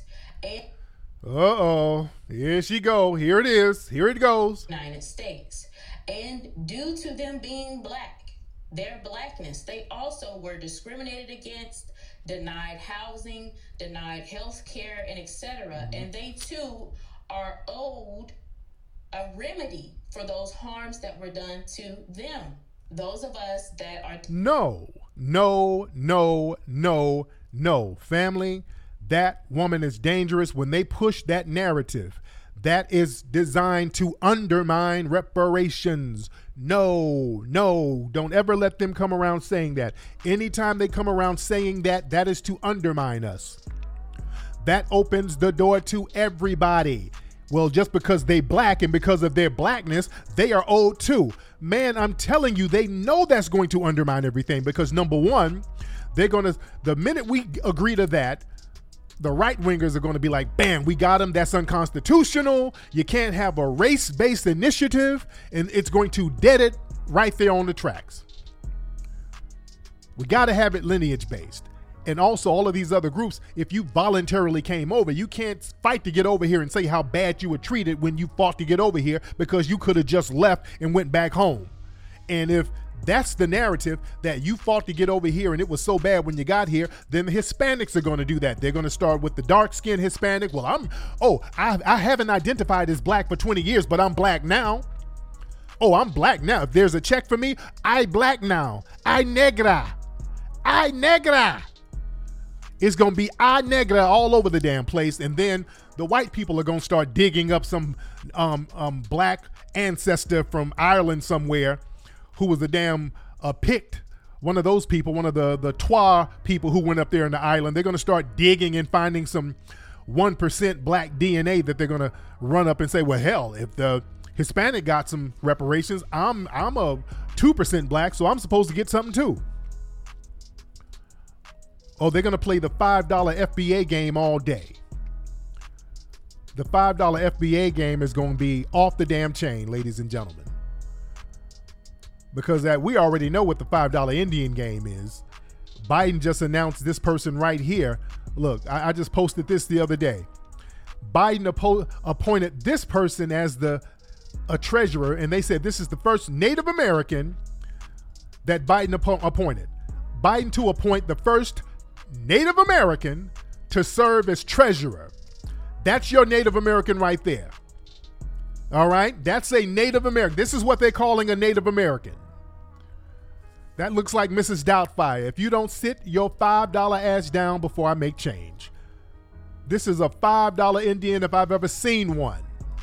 Here she go. Here it is. Here it goes. United States. And due to them being Black, their Blackness, they also were discriminated against, denied housing, denied health care, and etc. And they too are owed a remedy for those harms that were done to them. Those of us that are... No, family. That woman is dangerous. When they push that narrative that is designed to undermine reparations. No, don't ever let them come around saying that. Anytime they come around saying that, that is to undermine us. That opens the door to everybody. Well, just because they Black and because of their Blackness, they are owed too. Man, I'm telling you, they know that's going to undermine everything because number one, the minute we agree to that, the right-wingers are going to be like, bam, we got them. That's unconstitutional. You can't have a race-based initiative, and it's going to dead it right there on the tracks. We got to have it lineage-based. And also all of these other groups, if you voluntarily came over, you can't fight to get over here and say how bad you were treated when you fought to get over here because you could have just left and went back home. And if that's the narrative, that you fought to get over here and it was so bad when you got here, then the Hispanics are going to do that. They're going to start with the dark-skinned Hispanic. Well, I haven't identified as Black for 20 years, but I'm Black now. Oh, I'm black now. If there's a check for me, I black now. I negra. It's going to be I negra all over the damn place. And then the white people are going to start digging up some black ancestor from Ireland somewhere who was a damn Pict. One of those people, one of the Twa people who went up there in the island. They're going to start digging and finding some 1% black DNA that they're going to run up and say, well, hell, if the Hispanic got some reparations, I'm a 2% black, so I'm supposed to get something too. Oh, they're going to play the $5 FBA game all day. The $5 FBA game is going to be off the damn chain, ladies and gentlemen. Because we already know what the $5 Indian game is. Biden just announced this person right here. Look, I just posted this the other day. Biden appointed this person as a treasurer, and they said this is the first Native American that Biden appointed. Biden to appoint the first Native American to serve as treasurer. That's your Native American right there. All right? That's a Native American. This is what they're calling a Native American. That looks like Mrs. Doubtfire. If you don't sit your $5 ass down before I make change. This is a $5 Indian if I've ever seen one.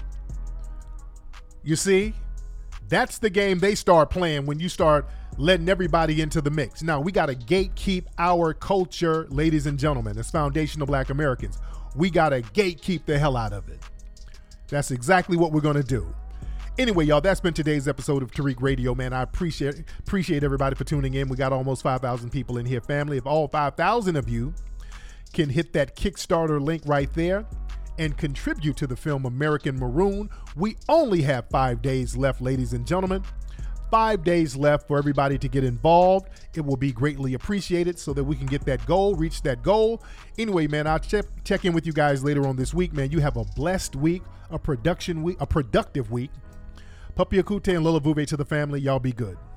You see? That's the game they start playing when you start letting everybody into the mix. Now, we got to gatekeep our culture, ladies and gentlemen. As foundational black Americans, we got to gatekeep the hell out of it. That's exactly what we're going to do. Anyway, y'all, that's been today's episode of Tariq Radio, man. I appreciate everybody for tuning in. We got almost 5,000 people in here, family. If all 5,000 of you can hit that Kickstarter link right there and contribute to the film American Maroon, we only have 5 days left, ladies and gentlemen. 5 days left for everybody to get involved. It will be greatly appreciated so that we can get that goal, reach that goal. Anyway, man, I'll check in with you guys later on this week, man. You have a blessed week, a productive week. Papi Akute and Lila Vuve to the family. Y'all be good.